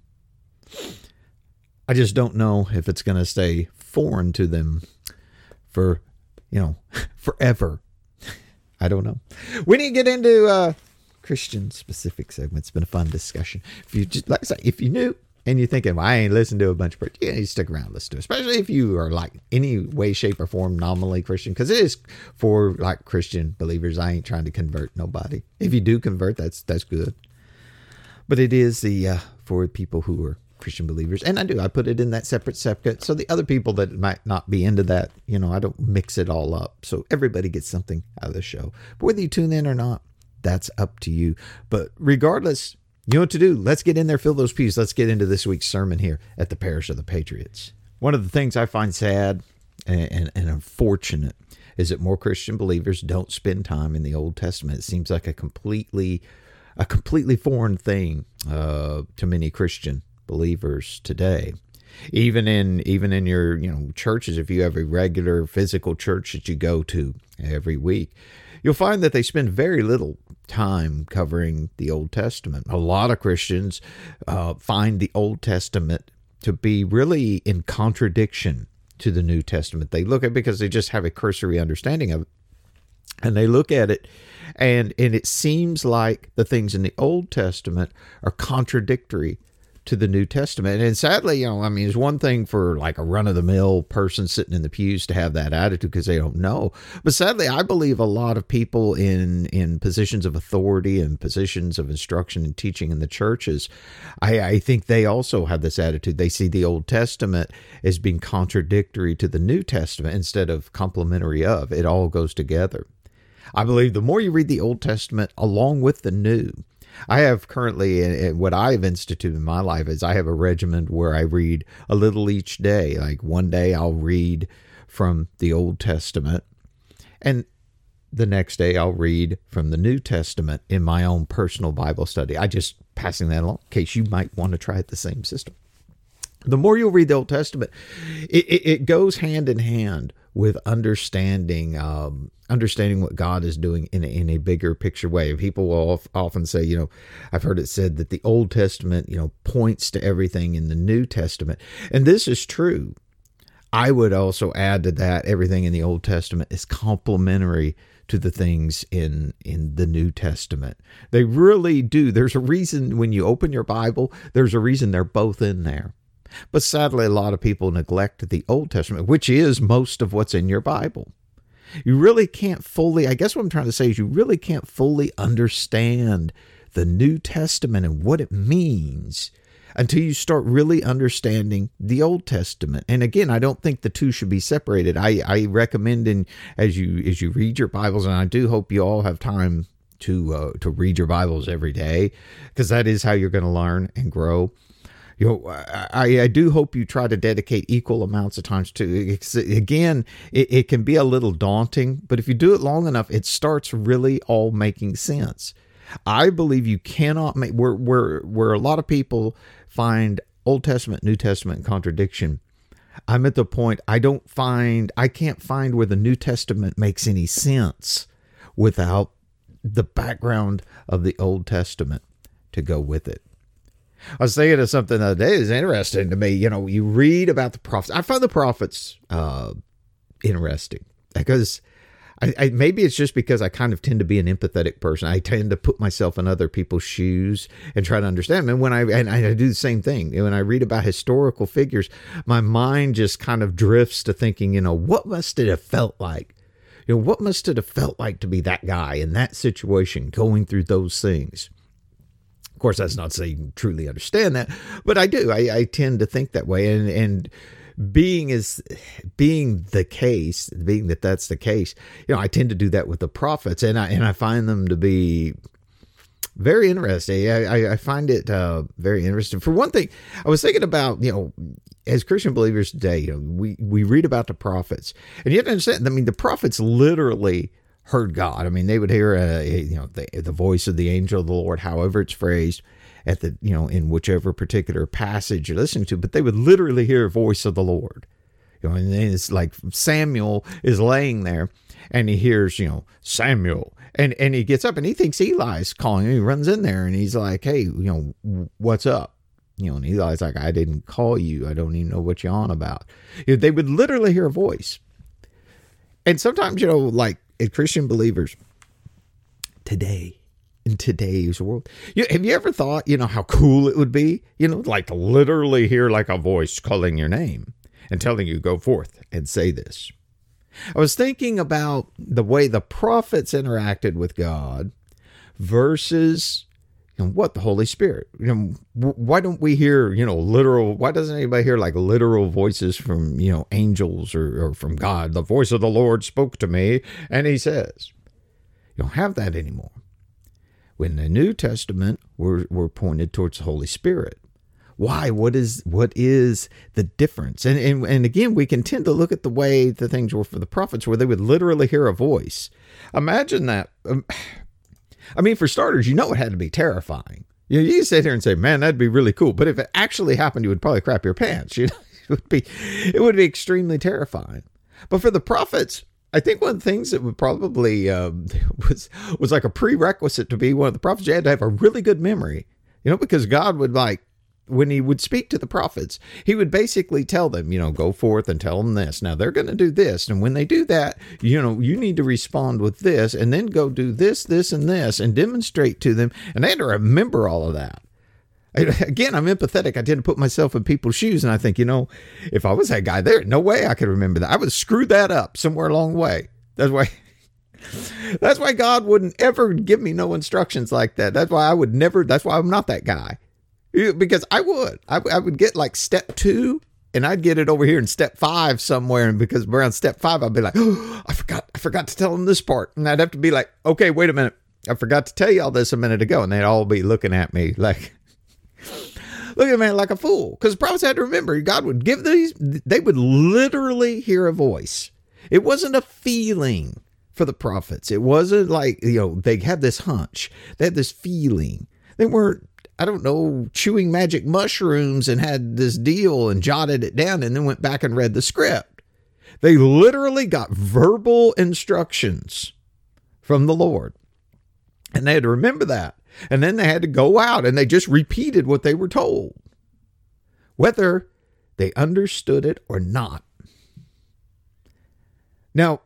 I just don't know if it's going to stay foreign to them for, forever. I don't know. We need to get into Christian specific segment. It's been a fun discussion. If you just, like I say, if you knew, and you're thinking, well, I ain't listened to a bunch of preachers. Yeah, you stick around, listen to it, especially if you are like any way, shape, or form nominally Christian, because it is for like Christian believers. I ain't trying to convert nobody. If you do convert, that's good. But it is for people who are Christian believers. And I put it in that separate. So the other people that might not be into that, I don't mix it all up. So everybody gets something out of the show. But whether you tune in or not, that's up to you. But regardless, you know what to do. Let's get in there, fill those pews. Let's get into this week's sermon here at the Parish of the Patriots. One of the things I find sad and unfortunate is that more Christian believers don't spend time in the Old Testament. It seems like a completely foreign thing to many Christian believers today. Even in your churches, if you have a regular physical church that you go to every week, you'll find that they spend very little time covering the Old Testament. A lot of Christians find the Old Testament to be really in contradiction to the New Testament. They look at it because they just have a cursory understanding of it, and they look at it, and it seems like the things in the Old Testament are contradictory to the New Testament. And sadly, it's one thing for like a run-of-the-mill person sitting in the pews to have that attitude because they don't know. But sadly, I believe a lot of people in positions of authority and positions of instruction and teaching in the churches, I think they also have this attitude. They see the Old Testament as being contradictory to the New Testament instead of complementary of. It all goes together. I believe the more you read the Old Testament along with the New, I have currently, what I've instituted in my life is I have a regimen where I read a little each day. Like one day I'll read from the Old Testament, and the next day I'll read from the New Testament in my own personal Bible study. I just passing that along in case you might want to try the same system. The more you'll read the Old Testament, it goes hand in hand with understanding what God is doing in a bigger picture way. People will often say, I've heard it said that the Old Testament, points to everything in the New Testament. And this is true. I would also add to that, everything in the Old Testament is complementary to the things in the New Testament. They really do. There's a reason when you open your Bible, there's a reason they're both in there. But sadly, a lot of people neglect the Old Testament, which is most of what's in your Bible. You really can't fully, I guess what I'm trying to say is you really can't fully understand the New Testament and what it means until you start really understanding the Old Testament. And again, I don't think the two should be separated. I recommend as you read your Bibles, and I do hope you all have time to read your Bibles every day, because that is how you're going to learn and grow. I do hope you try to dedicate equal amounts of time to it. Again, it can be a little daunting, but if you do it long enough, it starts really all making sense. I believe you cannot make where a lot of people find Old Testament, New Testament contradiction. I'm at the point I can't find where the New Testament makes any sense without the background of the Old Testament to go with it. I was thinking of something the other day that's interesting to me. You read about the prophets. I find the prophets interesting because I maybe it's just because I kind of tend to be an empathetic person. I tend to put myself in other people's shoes and try to understand them. And I do the same thing. When I read about historical figures, my mind just kind of drifts to thinking, what must it have felt like? What must it have felt like to be that guy in that situation, going through those things? Of course, that's not to say you truly understand that, but I do. I tend to think that way, and being that that's the case, I tend to do that with the prophets, and I find them to be very interesting. I find it very interesting. For one thing, I was thinking about as Christian believers today, we read about the prophets, and you have to understand. The prophets literally heard God. They would hear the voice of the angel of the Lord, however it's phrased, at the in whichever particular passage you're listening to, but they would literally hear a voice of the Lord. And it's like Samuel is laying there, and he hears Samuel, and he gets up and he thinks Eli's calling him. He runs in there and he's like, "Hey, what's up?" And Eli's like, "I didn't call you. I don't even know what you're on about." They would literally hear a voice, and sometimes like as Christian believers today, in today's world. Have you ever thought, how cool it would be, like to literally hear like a voice calling your name and telling you go forth and say this? I was thinking about the way the prophets interacted with God versus what the Holy Spirit. Why don't we hear, literal? Why doesn't anybody hear like literal voices from, angels or from God? The voice of the Lord spoke to me, and he says, you don't have that anymore. When the New Testament, we're pointed towards the Holy Spirit. Why? What is the difference? And again, we can tend to look at the way the things were for the prophets, where they would literally hear a voice. Imagine that. For starters, it had to be terrifying. You can sit here and say, man, that'd be really cool. But if it actually happened, you would probably crap your pants. It would be extremely terrifying. But for the prophets, I think one of the things that would probably was like a prerequisite to be one of the prophets, you had to have a really good memory, because God would when he would speak to the prophets, he would basically tell them, go forth and tell them this. Now they're going to do this. And when they do that, you need to respond with this and then go do this, this, and this and demonstrate to them. And they had to remember all of that. Again, I'm empathetic. I tend to put myself in people's shoes. And I think, if I was that guy there, no way I could remember that. I would screw that up somewhere along the way. That's why God wouldn't ever give me no instructions like that. That's why I'm not that guy. Because I would get like step 2 and I'd get it over here in step 5 somewhere. And because around step 5, I'd be like, oh, I forgot to tell them this part. And I'd have to be like, okay, wait a minute. I forgot to tell you all this a minute ago. And they'd all be looking at me like, look at me like a fool. Because the prophets had to remember, God would give they would literally hear a voice. It wasn't a feeling for the prophets. It wasn't like, they had this hunch. They had this feeling. They weren't, chewing magic mushrooms and had this deal and jotted it down and then went back and read the script. They literally got verbal instructions from the Lord. And they had to remember that. And then they had to go out and they just repeated what they were told, whether they understood it or not. Now,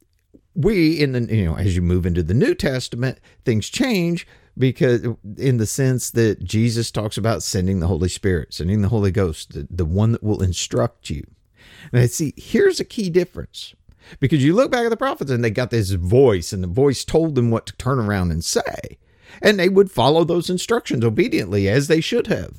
as you move into the New Testament, things change. Because in the sense that Jesus talks about sending the Holy Spirit, sending the Holy Ghost, the one that will instruct you. And see, here's a key difference. Because you look back at the prophets and they got this voice and the voice told them what to turn around and say. And they would follow those instructions obediently as they should have.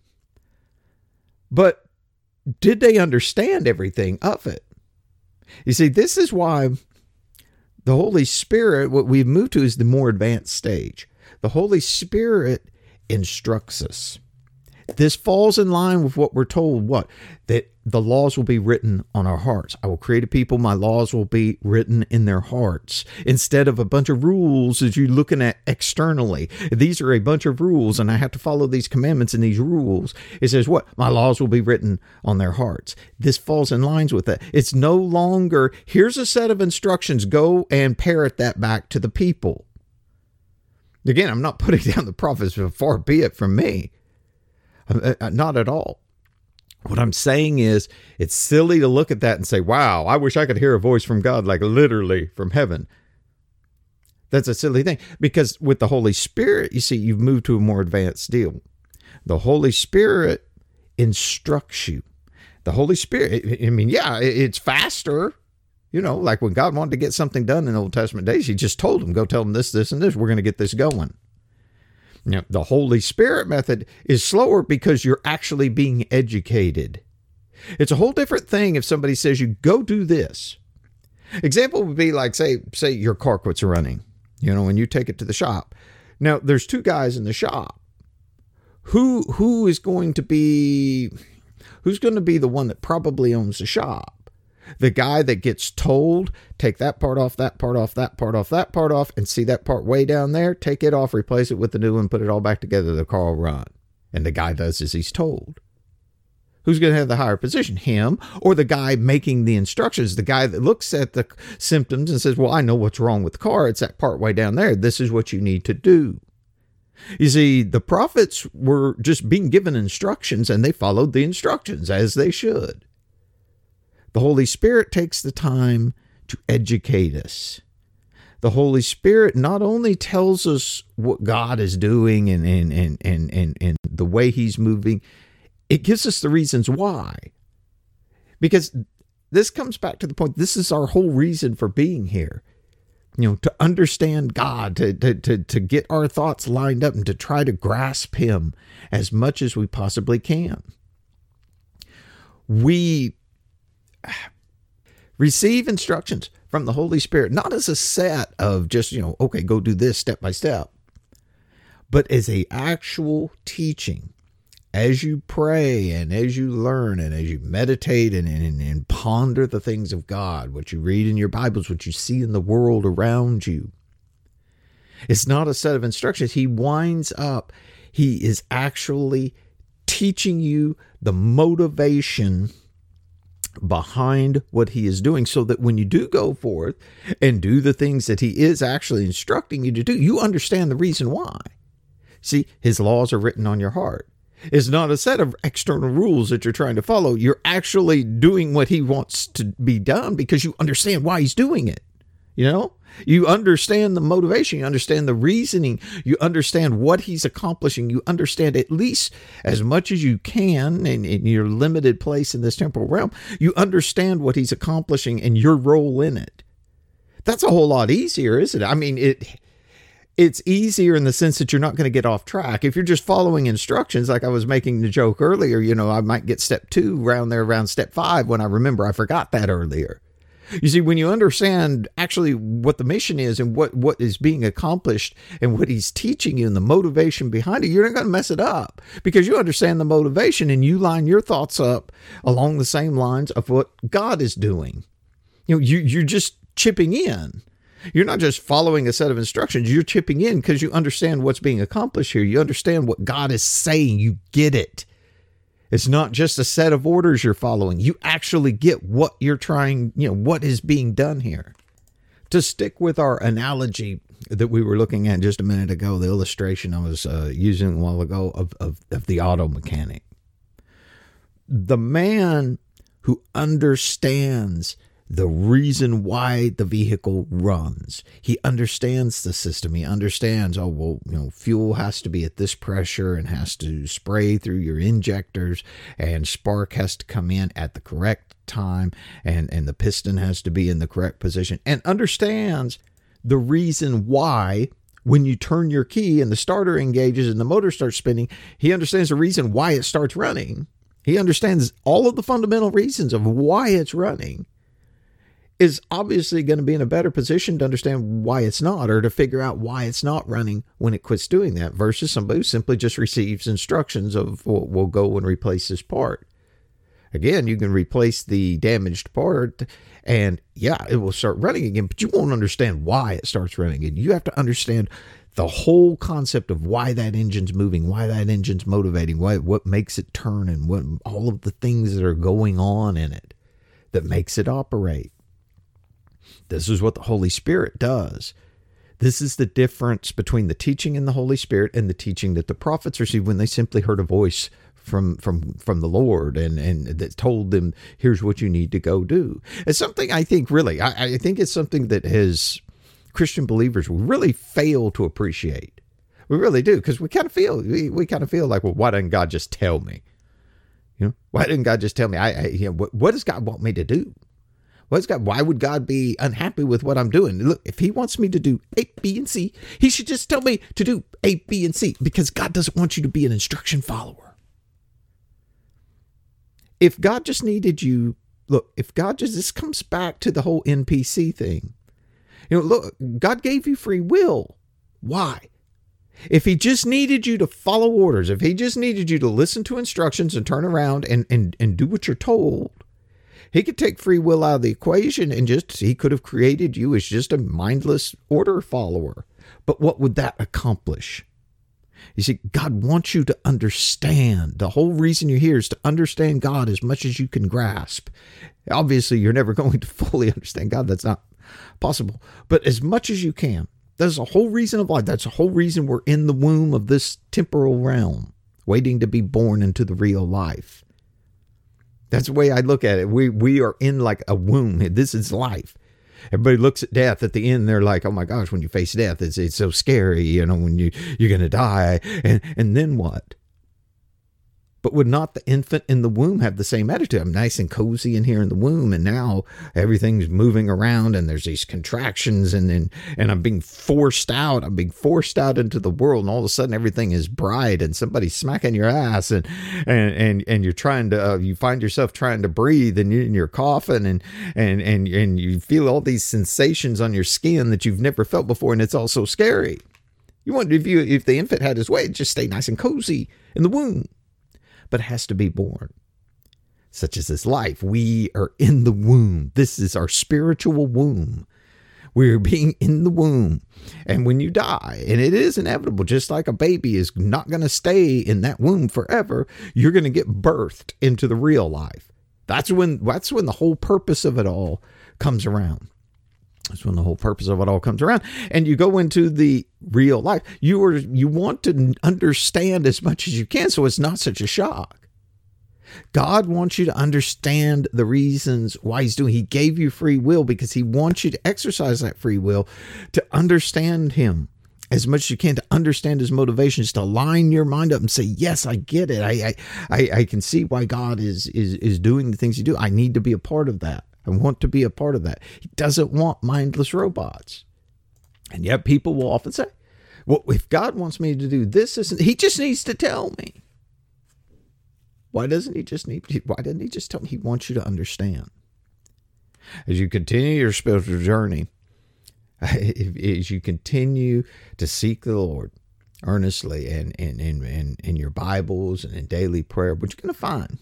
But did they understand everything of it? You see, this is why the Holy Spirit, what we've moved to is the more advanced stage. The Holy Spirit instructs us. This falls in line with what we're told, that the laws will be written on our hearts. I will create a people, my laws will be written in their hearts. Instead of a bunch of rules as you're looking at externally. These are a bunch of rules, and I have to follow these commandments and these rules. It says what? My laws will be written on their hearts. This falls in lines with that. It's no longer, here's a set of instructions, go and parrot that back to the people. Again, I'm not putting down the prophets, far be it from me. Not at all. What I'm saying is, it's silly to look at that and say, wow, I wish I could hear a voice from God, like literally from heaven. That's a silly thing. Because with the Holy Spirit, you see, you've moved to a more advanced deal. The Holy Spirit instructs you. The Holy Spirit, it's faster. Like when God wanted to get something done in the Old Testament days, he just told them, go tell them this, this, and this. We're going to get this going. Now, the Holy Spirit method is slower because you're actually being educated. It's a whole different thing if somebody says you go do this. Example would be like, say your car quits running, and you take it to the shop. Now, there's 2 guys in the shop. Who's going to be the one that probably owns the shop? The guy that gets told, take that part off, that part off, that part off, that part off, and see that part way down there, take it off, replace it with the new one, put it all back together, the car will run. And the guy does as he's told. Who's going to have the higher position, him or the guy making the instructions, the guy that looks at the symptoms and says, well, I know what's wrong with the car. It's that part way down there. This is what you need to do. You see, the prophets were just being given instructions and they followed the instructions as they should. The Holy Spirit takes the time to educate us. The Holy Spirit not only tells us what God is doing and the way he's moving, it gives us the reasons why. Because this comes back to the point, this is our whole reason for being here. To understand God, to get our thoughts lined up and to try to grasp him as much as we possibly can. We receive instructions from the Holy Spirit, not as a set of just, okay, go do this step by step, but as a actual teaching. As you pray and as you learn and as you meditate and ponder the things of God, what you read in your Bibles, what you see in the world around you. It's not a set of instructions. He winds up, he is actually teaching you the motivation behind what he is doing, so that when you do go forth and do the things that he is actually instructing you to do, you understand the reason why. See, his laws are written on your heart. It's not a set of external rules that you're trying to follow. You're actually doing what he wants to be done because you understand why he's doing it. You understand the motivation. You understand the reasoning. You understand what he's accomplishing. You understand at least as much as you can in your limited place in this temporal realm. You understand what he's accomplishing and your role in it. That's a whole lot easier, isn't it? I mean, it's easier in the sense that you're not going to get off track. If you're just following instructions, like I was making the joke earlier, I might get step 2 around step 5 when I remember I forgot that earlier. You see, when you understand actually what the mission is and what is being accomplished and what he's teaching you and the motivation behind it, you're not going to mess it up because you understand the motivation and you line your thoughts up along the same lines of what God is doing. You're just chipping in. You're not just following a set of instructions. You're chipping in because you understand what's being accomplished here. You understand what God is saying. You get it. It's not just a set of orders you're following. You actually get what you're trying, what is being done here. To stick with our analogy that we were looking at just a minute ago, the illustration I was using a while ago of the auto mechanic. The man who understands the reason why the vehicle runs. He understands the system. He understands, fuel has to be at this pressure and has to spray through your injectors, and spark has to come in at the correct time, and the piston has to be in the correct position, and understands the reason why when you turn your key and the starter engages and the motor starts spinning, he understands the reason why it starts running. He understands all of the fundamental reasons of why it's running. Is obviously going to be in a better position to understand why it's not, or to figure out why it's not running when it quits doing that, versus somebody who simply just receives instructions of, we'll go and replace this part. Again, you can replace the damaged part and it will start running again, but you won't understand why it starts running again. You have to understand the whole concept of why that engine's moving, why that engine's motivating, what makes it turn, and what all of the things that are going on in it that makes it operate. This is what the Holy Spirit does. This is the difference between the teaching in the Holy Spirit and the teaching that the prophets received when they simply heard a voice from the Lord and that told them, here's what you need to go do. It's something I think really, I think it's something that Christian believers really fail to appreciate. We really do, because we kind of feel like, well, why doesn't God just tell me? Why didn't God just tell me? What does God want me to do? Why would God be unhappy with what I'm doing? Look, if he wants me to do A, B, and C, he should just tell me to do A, B, and C, because God doesn't want you to be an instruction follower. If God just needed you, this comes back to the whole NPC thing. Look, God gave you free will. Why? If he just needed you to follow orders, if he just needed you to listen to instructions and turn around and do what you're told, he could take free will out of the equation and he could have created you as just a mindless order follower. But what would that accomplish? You see, God wants you to understand. The whole reason you're here is to understand God as much as you can grasp. Obviously, you're never going to fully understand God. That's not possible. But as much as you can. That's the whole reason of life. That's the whole reason we're in the womb of this temporal realm, waiting to be born into the real life. That's the way I look at it. We are in like a womb. This is life. Everybody looks at death at the end. They're like, oh my gosh, when you face death, it's so scary, you know, when you're going to die. And then what? But would not the infant in the womb have the same attitude? I'm nice and cozy in here in the womb, and now everything's moving around, and there's these contractions, and I'm being forced out. I'm being forced out into the world, and all of a sudden everything is bright, and somebody's smacking your ass, and you're trying to, you find yourself trying to breathe, and you're coughing, and you feel all these sensations on your skin that you've never felt before, and it's all so scary. You want, if the infant had his way, just stay nice and cozy in the womb. But it has to be born. Such as this life. We are in the womb. This is our spiritual womb. We're being in the womb. And when you die, and it is inevitable, just like a baby is not going to stay in that womb forever, you're going to get birthed into the real life. That's when the whole purpose of it all comes around. That's when the whole purpose of it all comes around. And you go into the real life. You want to understand as much as you can so it's not such a shock. God wants you to understand the reasons why he's doing. He gave you free will because he wants you to exercise that free will to understand him as much as you can, to understand his motivations, to line your mind up and say, yes, I get it. I can see why God is doing the things he do. I need to be a part of that. I want to be a part of that. He doesn't want mindless robots. And yet people will often say, well, if God wants me to do this, he just needs to tell me. Why doesn't he just tell me? He wants you to understand. As you continue your spiritual journey, as you continue to seek the Lord earnestly and in your Bibles and in daily prayer, what you're going to find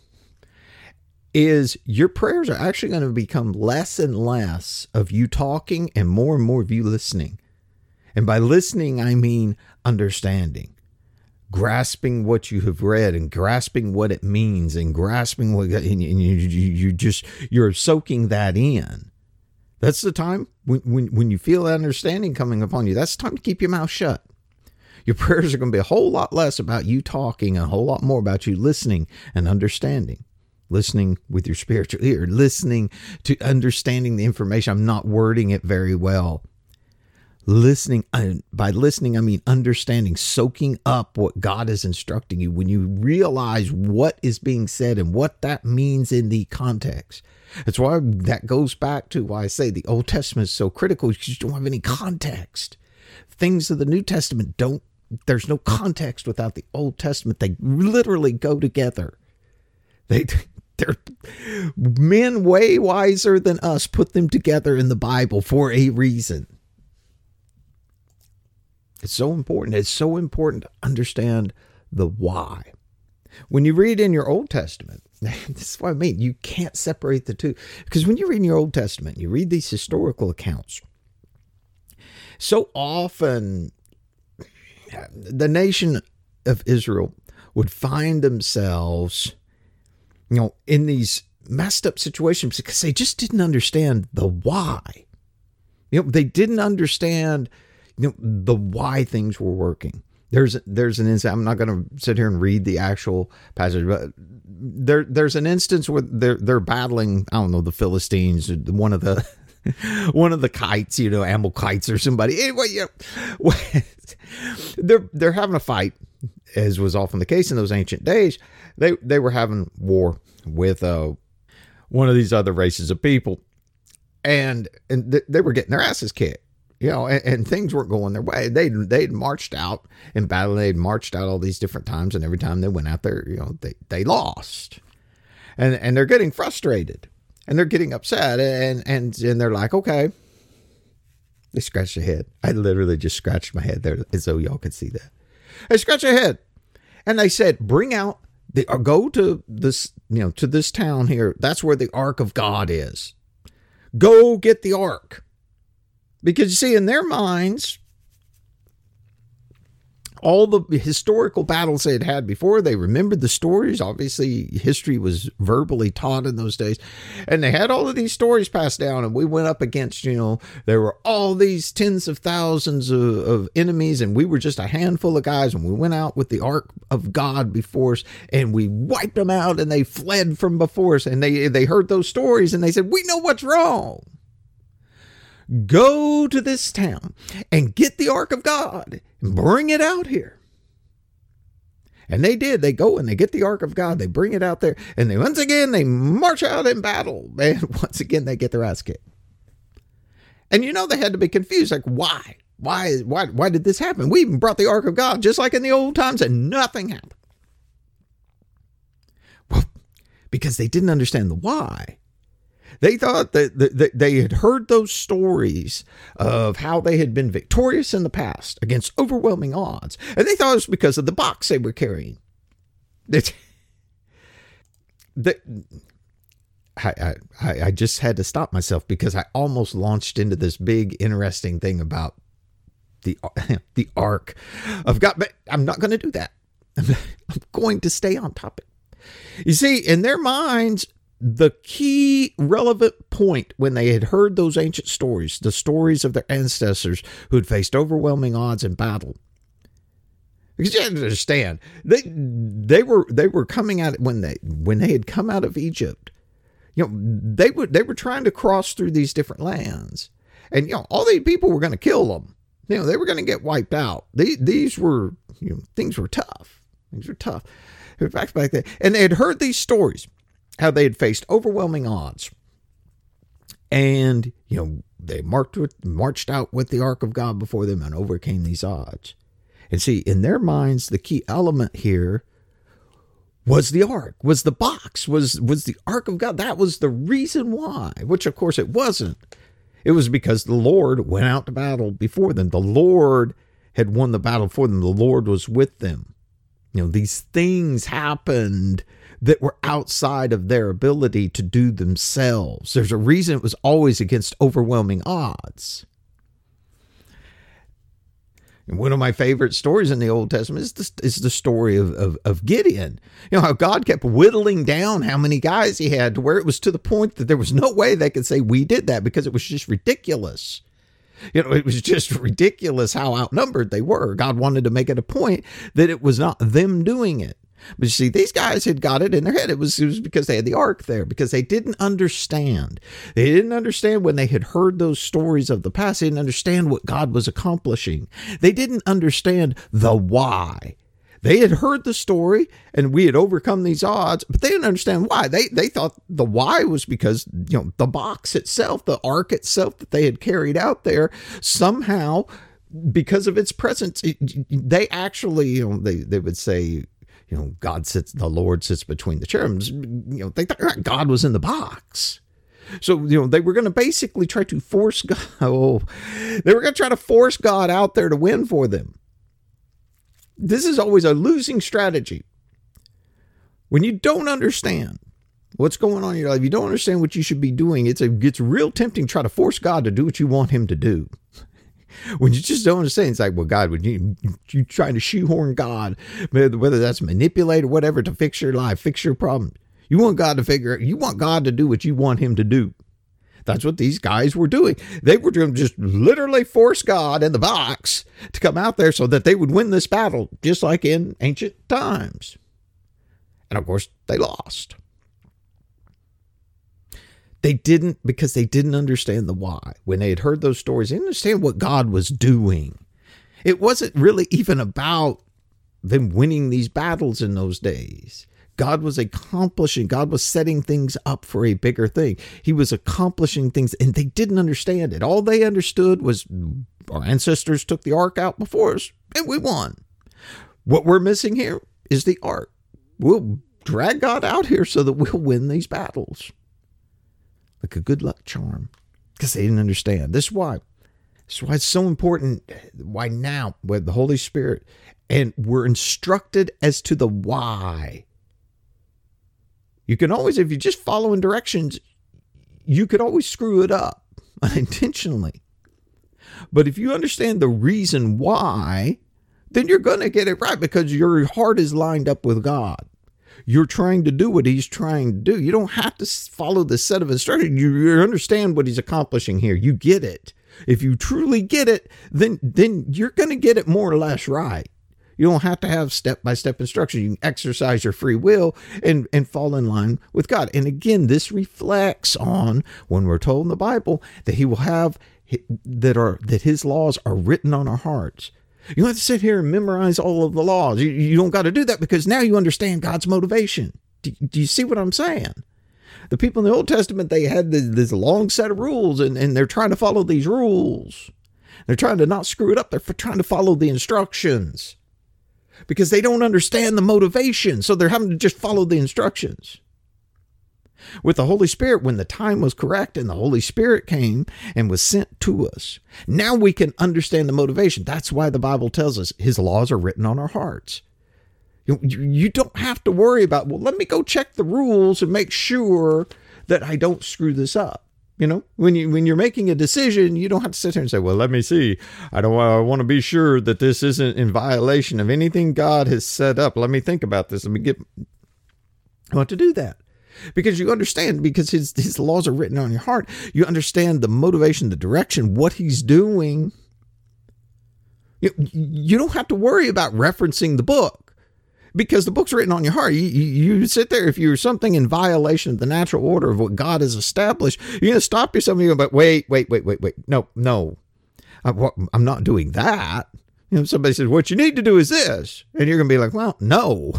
is your prayers are actually going to become less and less of you talking and more of you listening. And by listening, I mean understanding, grasping what you have read and grasping what it means and grasping what, and you're soaking that in. That's the time when you feel that understanding coming upon you. That's the time to keep your mouth shut. Your prayers are going to be a whole lot less about you talking, a whole lot more about you listening and understanding. Listening with your spiritual ear, listening to understanding the information. I'm not wording it very well. Listening, by listening, I mean understanding, soaking up what God is instructing you. When you realize what is being said and what that means in the context. That's why that goes back to why I say the Old Testament is so critical, because you don't have any context. Things of the New Testament there's no context without the Old Testament. They literally go together. They're men way wiser than us put them together in the Bible for a reason. It's so important. It's so important to understand the why. When you read in your Old Testament, this is what I mean. You can't separate the two. Because when you read in your Old Testament, you read these historical accounts. So often, the nation of Israel would find themselves, in these messed up situations because they just didn't understand the why. They didn't understand, the why things were working. There's an instance. I'm not going to sit here and read the actual passage, but there's an instance where they're battling, I don't know, the Philistines, one of the kites, Amalekites or somebody. Anyway, they're having a fight, as was often the case in those ancient days. They were having war with one of these other races of people, and they were getting their asses kicked, and things weren't going their way. They'd marched out in battle. They'd marched out all these different times, and every time they went out there, they lost, and they're getting frustrated and they're getting upset, and they're like, okay. They scratched their head. I literally just scratched my head there as though y'all could see that. They scratched their head. And they said, go to this, to this town here. That's where the Ark of God is. Go get the Ark. Because you see, in their minds, all the historical battles they had had before, they remembered the stories. Obviously, history was verbally taught in those days. And they had all of these stories passed down. And we went up against, there were all these tens of thousands of enemies. And we were just a handful of guys. And we went out with the Ark of God before us. And we wiped them out. And they fled from before us. And they heard those stories. And they said, we know what's wrong. go to this town and get the ark of God and bring it out here. And they did. They go and they get the ark of God. They bring it out there. And once again, they march out in battle. And once again, they get their ass kicked. And they had to be confused. Like, why? Why did this happen? We even brought the ark of God just like in the old times and nothing happened. Well, because they didn't understand the why. They thought that they had heard those stories of how they had been victorious in the past against overwhelming odds. And they thought it was because of the box they were carrying. I just had to stop myself because I almost launched into this big, interesting thing about the ark of God. But I'm not going to do that. I'm going to stay on topic. You see, in their minds, the key relevant point when they had heard those ancient stories, the stories of their ancestors who had faced overwhelming odds in battle. Because you have to understand, they were coming out when they had come out of Egypt. They were trying to cross through these different lands, and all these people were going to kill them. They were going to get wiped out. These were things were tough. Things were tough. Back then, and they had heard these stories, how they had faced overwhelming odds, and they marched out with the ark of God before them and overcame these odds. And see, in their minds, the key element here was the ark, was the box, was the ark of God. That was the reason why, which of course it wasn't. It was because the Lord went out to battle before them. The Lord had won the battle for them. The Lord was with them. These things happened that were outside of their ability to do themselves. There's a reason it was always against overwhelming odds. And one of my favorite stories in the Old Testament is the story of Gideon. How God kept whittling down how many guys he had to where it was to the point that there was no way they could say we did that because it was just ridiculous. It was just ridiculous how outnumbered they were. God wanted to make it a point that it was not them doing it. But you see, these guys had got it in their head. It was because they had the ark there, because they didn't understand. They didn't understand when they had heard those stories of the past. They didn't understand what God was accomplishing. They didn't understand the why. They had heard the story and we had overcome these odds, but they didn't understand why. They thought the why was because, the box itself, the ark itself that they had carried out there, somehow, because of its presence, they actually, they would say, the Lord sits between the cherubims. They thought God was in the box. So, they were going to basically try to force God. They were going to try to force God out there to win for them. This is always a losing strategy. When you don't understand what's going on in your life, you don't understand what you should be doing, it's real tempting to try to force God to do what you want him to do. When you just don't understand, it's like, well, God, when you trying to shoehorn God, whether that's manipulate or whatever, to fix your life, fix your problem. You want God to do what you want him to do. That's what these guys were doing. They were doing just literally force God in the box to come out there so that they would win this battle, just like in ancient times. And of course, they lost. They didn't, because they didn't understand the why. When they had heard those stories, they didn't understand what God was doing. It wasn't really even about them winning these battles in those days. God was accomplishing, God was setting things up for a bigger thing. He was accomplishing things, and they didn't understand it. All they understood was our ancestors took the ark out before us, and we won. What we're missing here is the ark. We'll drag God out here so that we'll win these battles. Like a good luck charm, because they didn't understand. This is why it's so important. Why now, with the Holy Spirit, and we're instructed as to the why. You can always, if you're just following directions, you could always screw it up unintentionally. But if you understand the reason why, then you're going to get it right, because your heart is lined up with God. You're trying to do what he's trying to do. You don't have to follow the set of instructions. You understand what he's accomplishing here. You get it. If you truly get it, then you're going to get it more or less right. You don't have to have step-by-step instruction. You can exercise your free will and fall in line with God. And again, this reflects on when we're told in the Bible that he will have that his laws are written on our hearts. You don't have to sit here and memorize all of the laws. You don't got to do that, because now you understand God's motivation. Do you see what I'm saying? The people in the Old Testament, they had this long set of rules, and they're trying to follow these rules. They're trying to not screw it up. They're trying to follow the instructions because they don't understand the motivation. So they're having to just follow the instructions. With the Holy Spirit, when the time was correct and the Holy Spirit came and was sent to us, now we can understand the motivation. That's why the Bible tells us his laws are written on our hearts. You don't have to worry about, well, let me go check the rules and make sure that I don't screw this up. You know, when you're making a decision, you don't have to sit there and say, well, let me see. I want to be sure that this isn't in violation of anything God has set up. Let me think about this. I want to do that. Because you understand, because his laws are written on your heart. You understand the motivation, the direction, what he's doing. You don't have to worry about referencing the book, because the book's written on your heart. You sit there, if you're something in violation of the natural order of what God has established, you're going to stop yourself and you're going to be like, wait. No, I'm not doing that. You know, somebody says, what you need to do is this. And you're going to be like, well, no,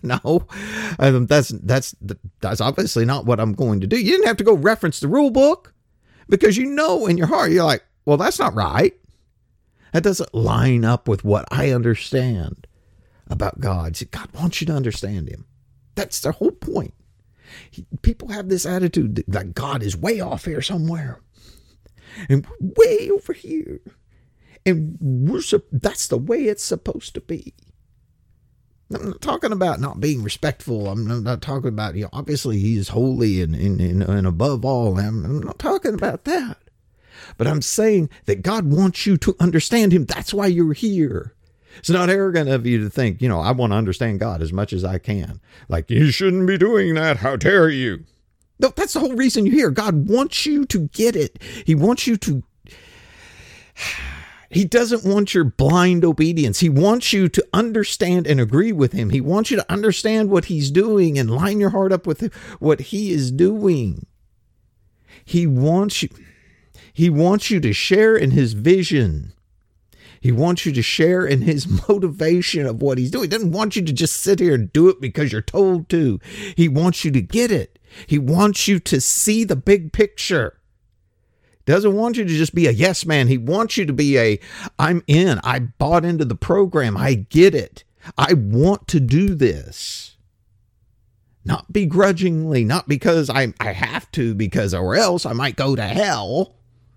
that's obviously not what I'm going to do. You didn't have to go reference the rule book, because you know in your heart, you're like, well, that's not right. That doesn't line up with what I understand about God. See, God wants you to understand him. That's the whole point. People have this attitude that God is way off here somewhere and way over here. And that's the way it's supposed to be. I'm not talking about not being respectful. I'm not talking about, obviously he is holy and above all. I'm not talking about that. But I'm saying that God wants you to understand him. That's why you're here. It's not arrogant of you to think, I want to understand God as much as I can. Like, you shouldn't be doing that. How dare you? No, that's the whole reason you're here. God wants you to get it. He wants you to... He doesn't want your blind obedience. He wants you to understand and agree with him. He wants you to understand what he's doing and line your heart up with what he is doing. He wants you to share in his vision. He wants you to share in his motivation of what he's doing. He doesn't want you to just sit here and do it because you're told to. He wants you to get it. He wants you to see the big picture. Doesn't want you to just be a yes man. He wants you to be I'm in. I bought into the program. I get it. I want to do this. Not begrudgingly, not because I have to, or else I might go to hell.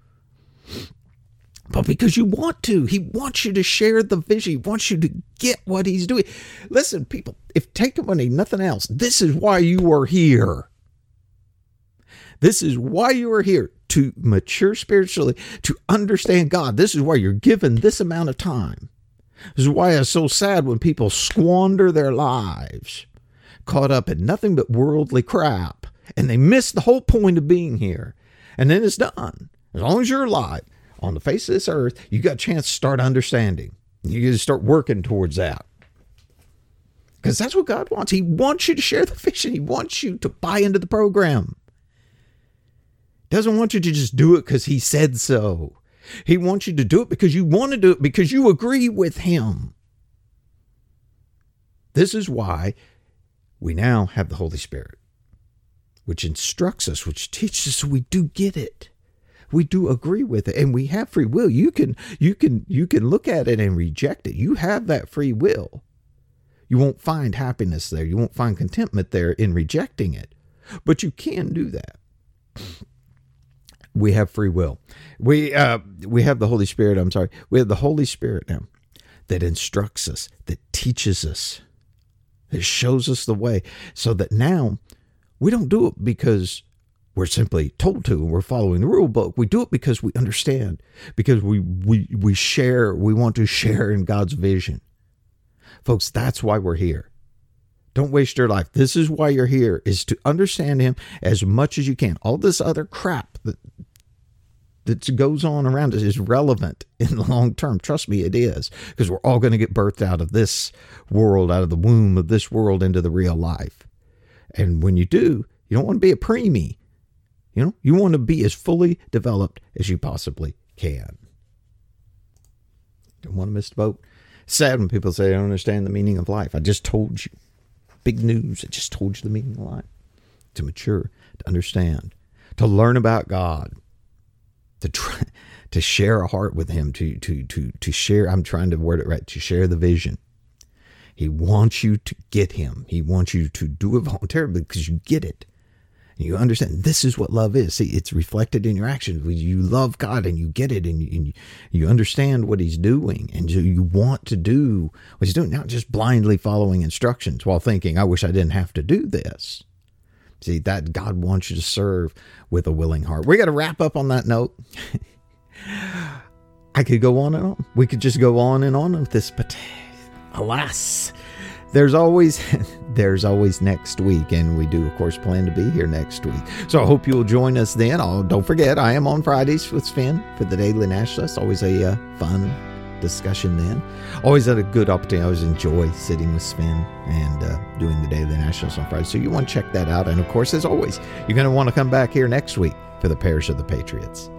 But because you want to. He wants you to share the vision. He wants you to get what he's doing. Listen, people, if take money, nothing else, this is why you are here. This is why you are here, to mature spiritually, to understand God. This is why you're given this amount of time. This is why it's so sad when people squander their lives, caught up in nothing but worldly crap, and they miss the whole point of being here. And then it's done. As long as you're alive on the face of this earth, you got a chance to start understanding. You got to start working towards that. Because that's what God wants. He wants you to share the vision. He wants you to buy into the program. Doesn't want you to just do it because he said so. He wants you to do it because you want to do it, because you agree with him. This is why we now have the Holy Spirit, which instructs us, which teaches us, so we do get it. We do agree with it, and we have free will. You can look at it and reject it. You have that free will. You won't find happiness there. You won't find contentment there in rejecting it, but you can do that. We have free will. We have the Holy Spirit. We have the Holy Spirit now that instructs us, that teaches us, that shows us the way, so that now we don't do it because we're simply told to and we're following the rule book. We do it because we understand, because we share, we want to share in God's vision. Folks, that's why we're here. Don't waste your life. This is why you're here, is to understand him as much as you can. All this other crap, that goes on around us is relevant in the long term. Trust me, it is, because we're all going to get birthed out of this world, out of the womb of this world into the real life. And when you do, you don't want to be a preemie. You want to be as fully developed as you possibly can. Don't want to miss the boat. Sad when people say, I don't understand the meaning of life. I just told you. Big news. I just told you the meaning of life. To mature, to understand, to learn about God, to try, to share a heart with him, to share, I'm trying to word it right, to share the vision. He wants you to get him. He wants you to do it voluntarily because you get it. You understand this is what love is. See, it's reflected in your actions. You love God and you get it, and you understand what he's doing, and you want to do what he's doing, not just blindly following instructions while thinking, I wish I didn't have to do this. See, that God wants you to serve with a willing heart. We got to wrap up on that note. I could go on and on. We could just go on and on with this, but alas, there's always next week, and we do, of course, plan to be here next week. So I hope you'll join us then. Don't forget, I am on Fridays with Sven for the Daily National. It's always a fun discussion then. Always had a good opportunity. I always enjoy sitting with Sven and doing the Daily Nationals on Friday. So you want to check that out. And of course, as always, you're going to want to come back here next week for the Parish of the Patriots.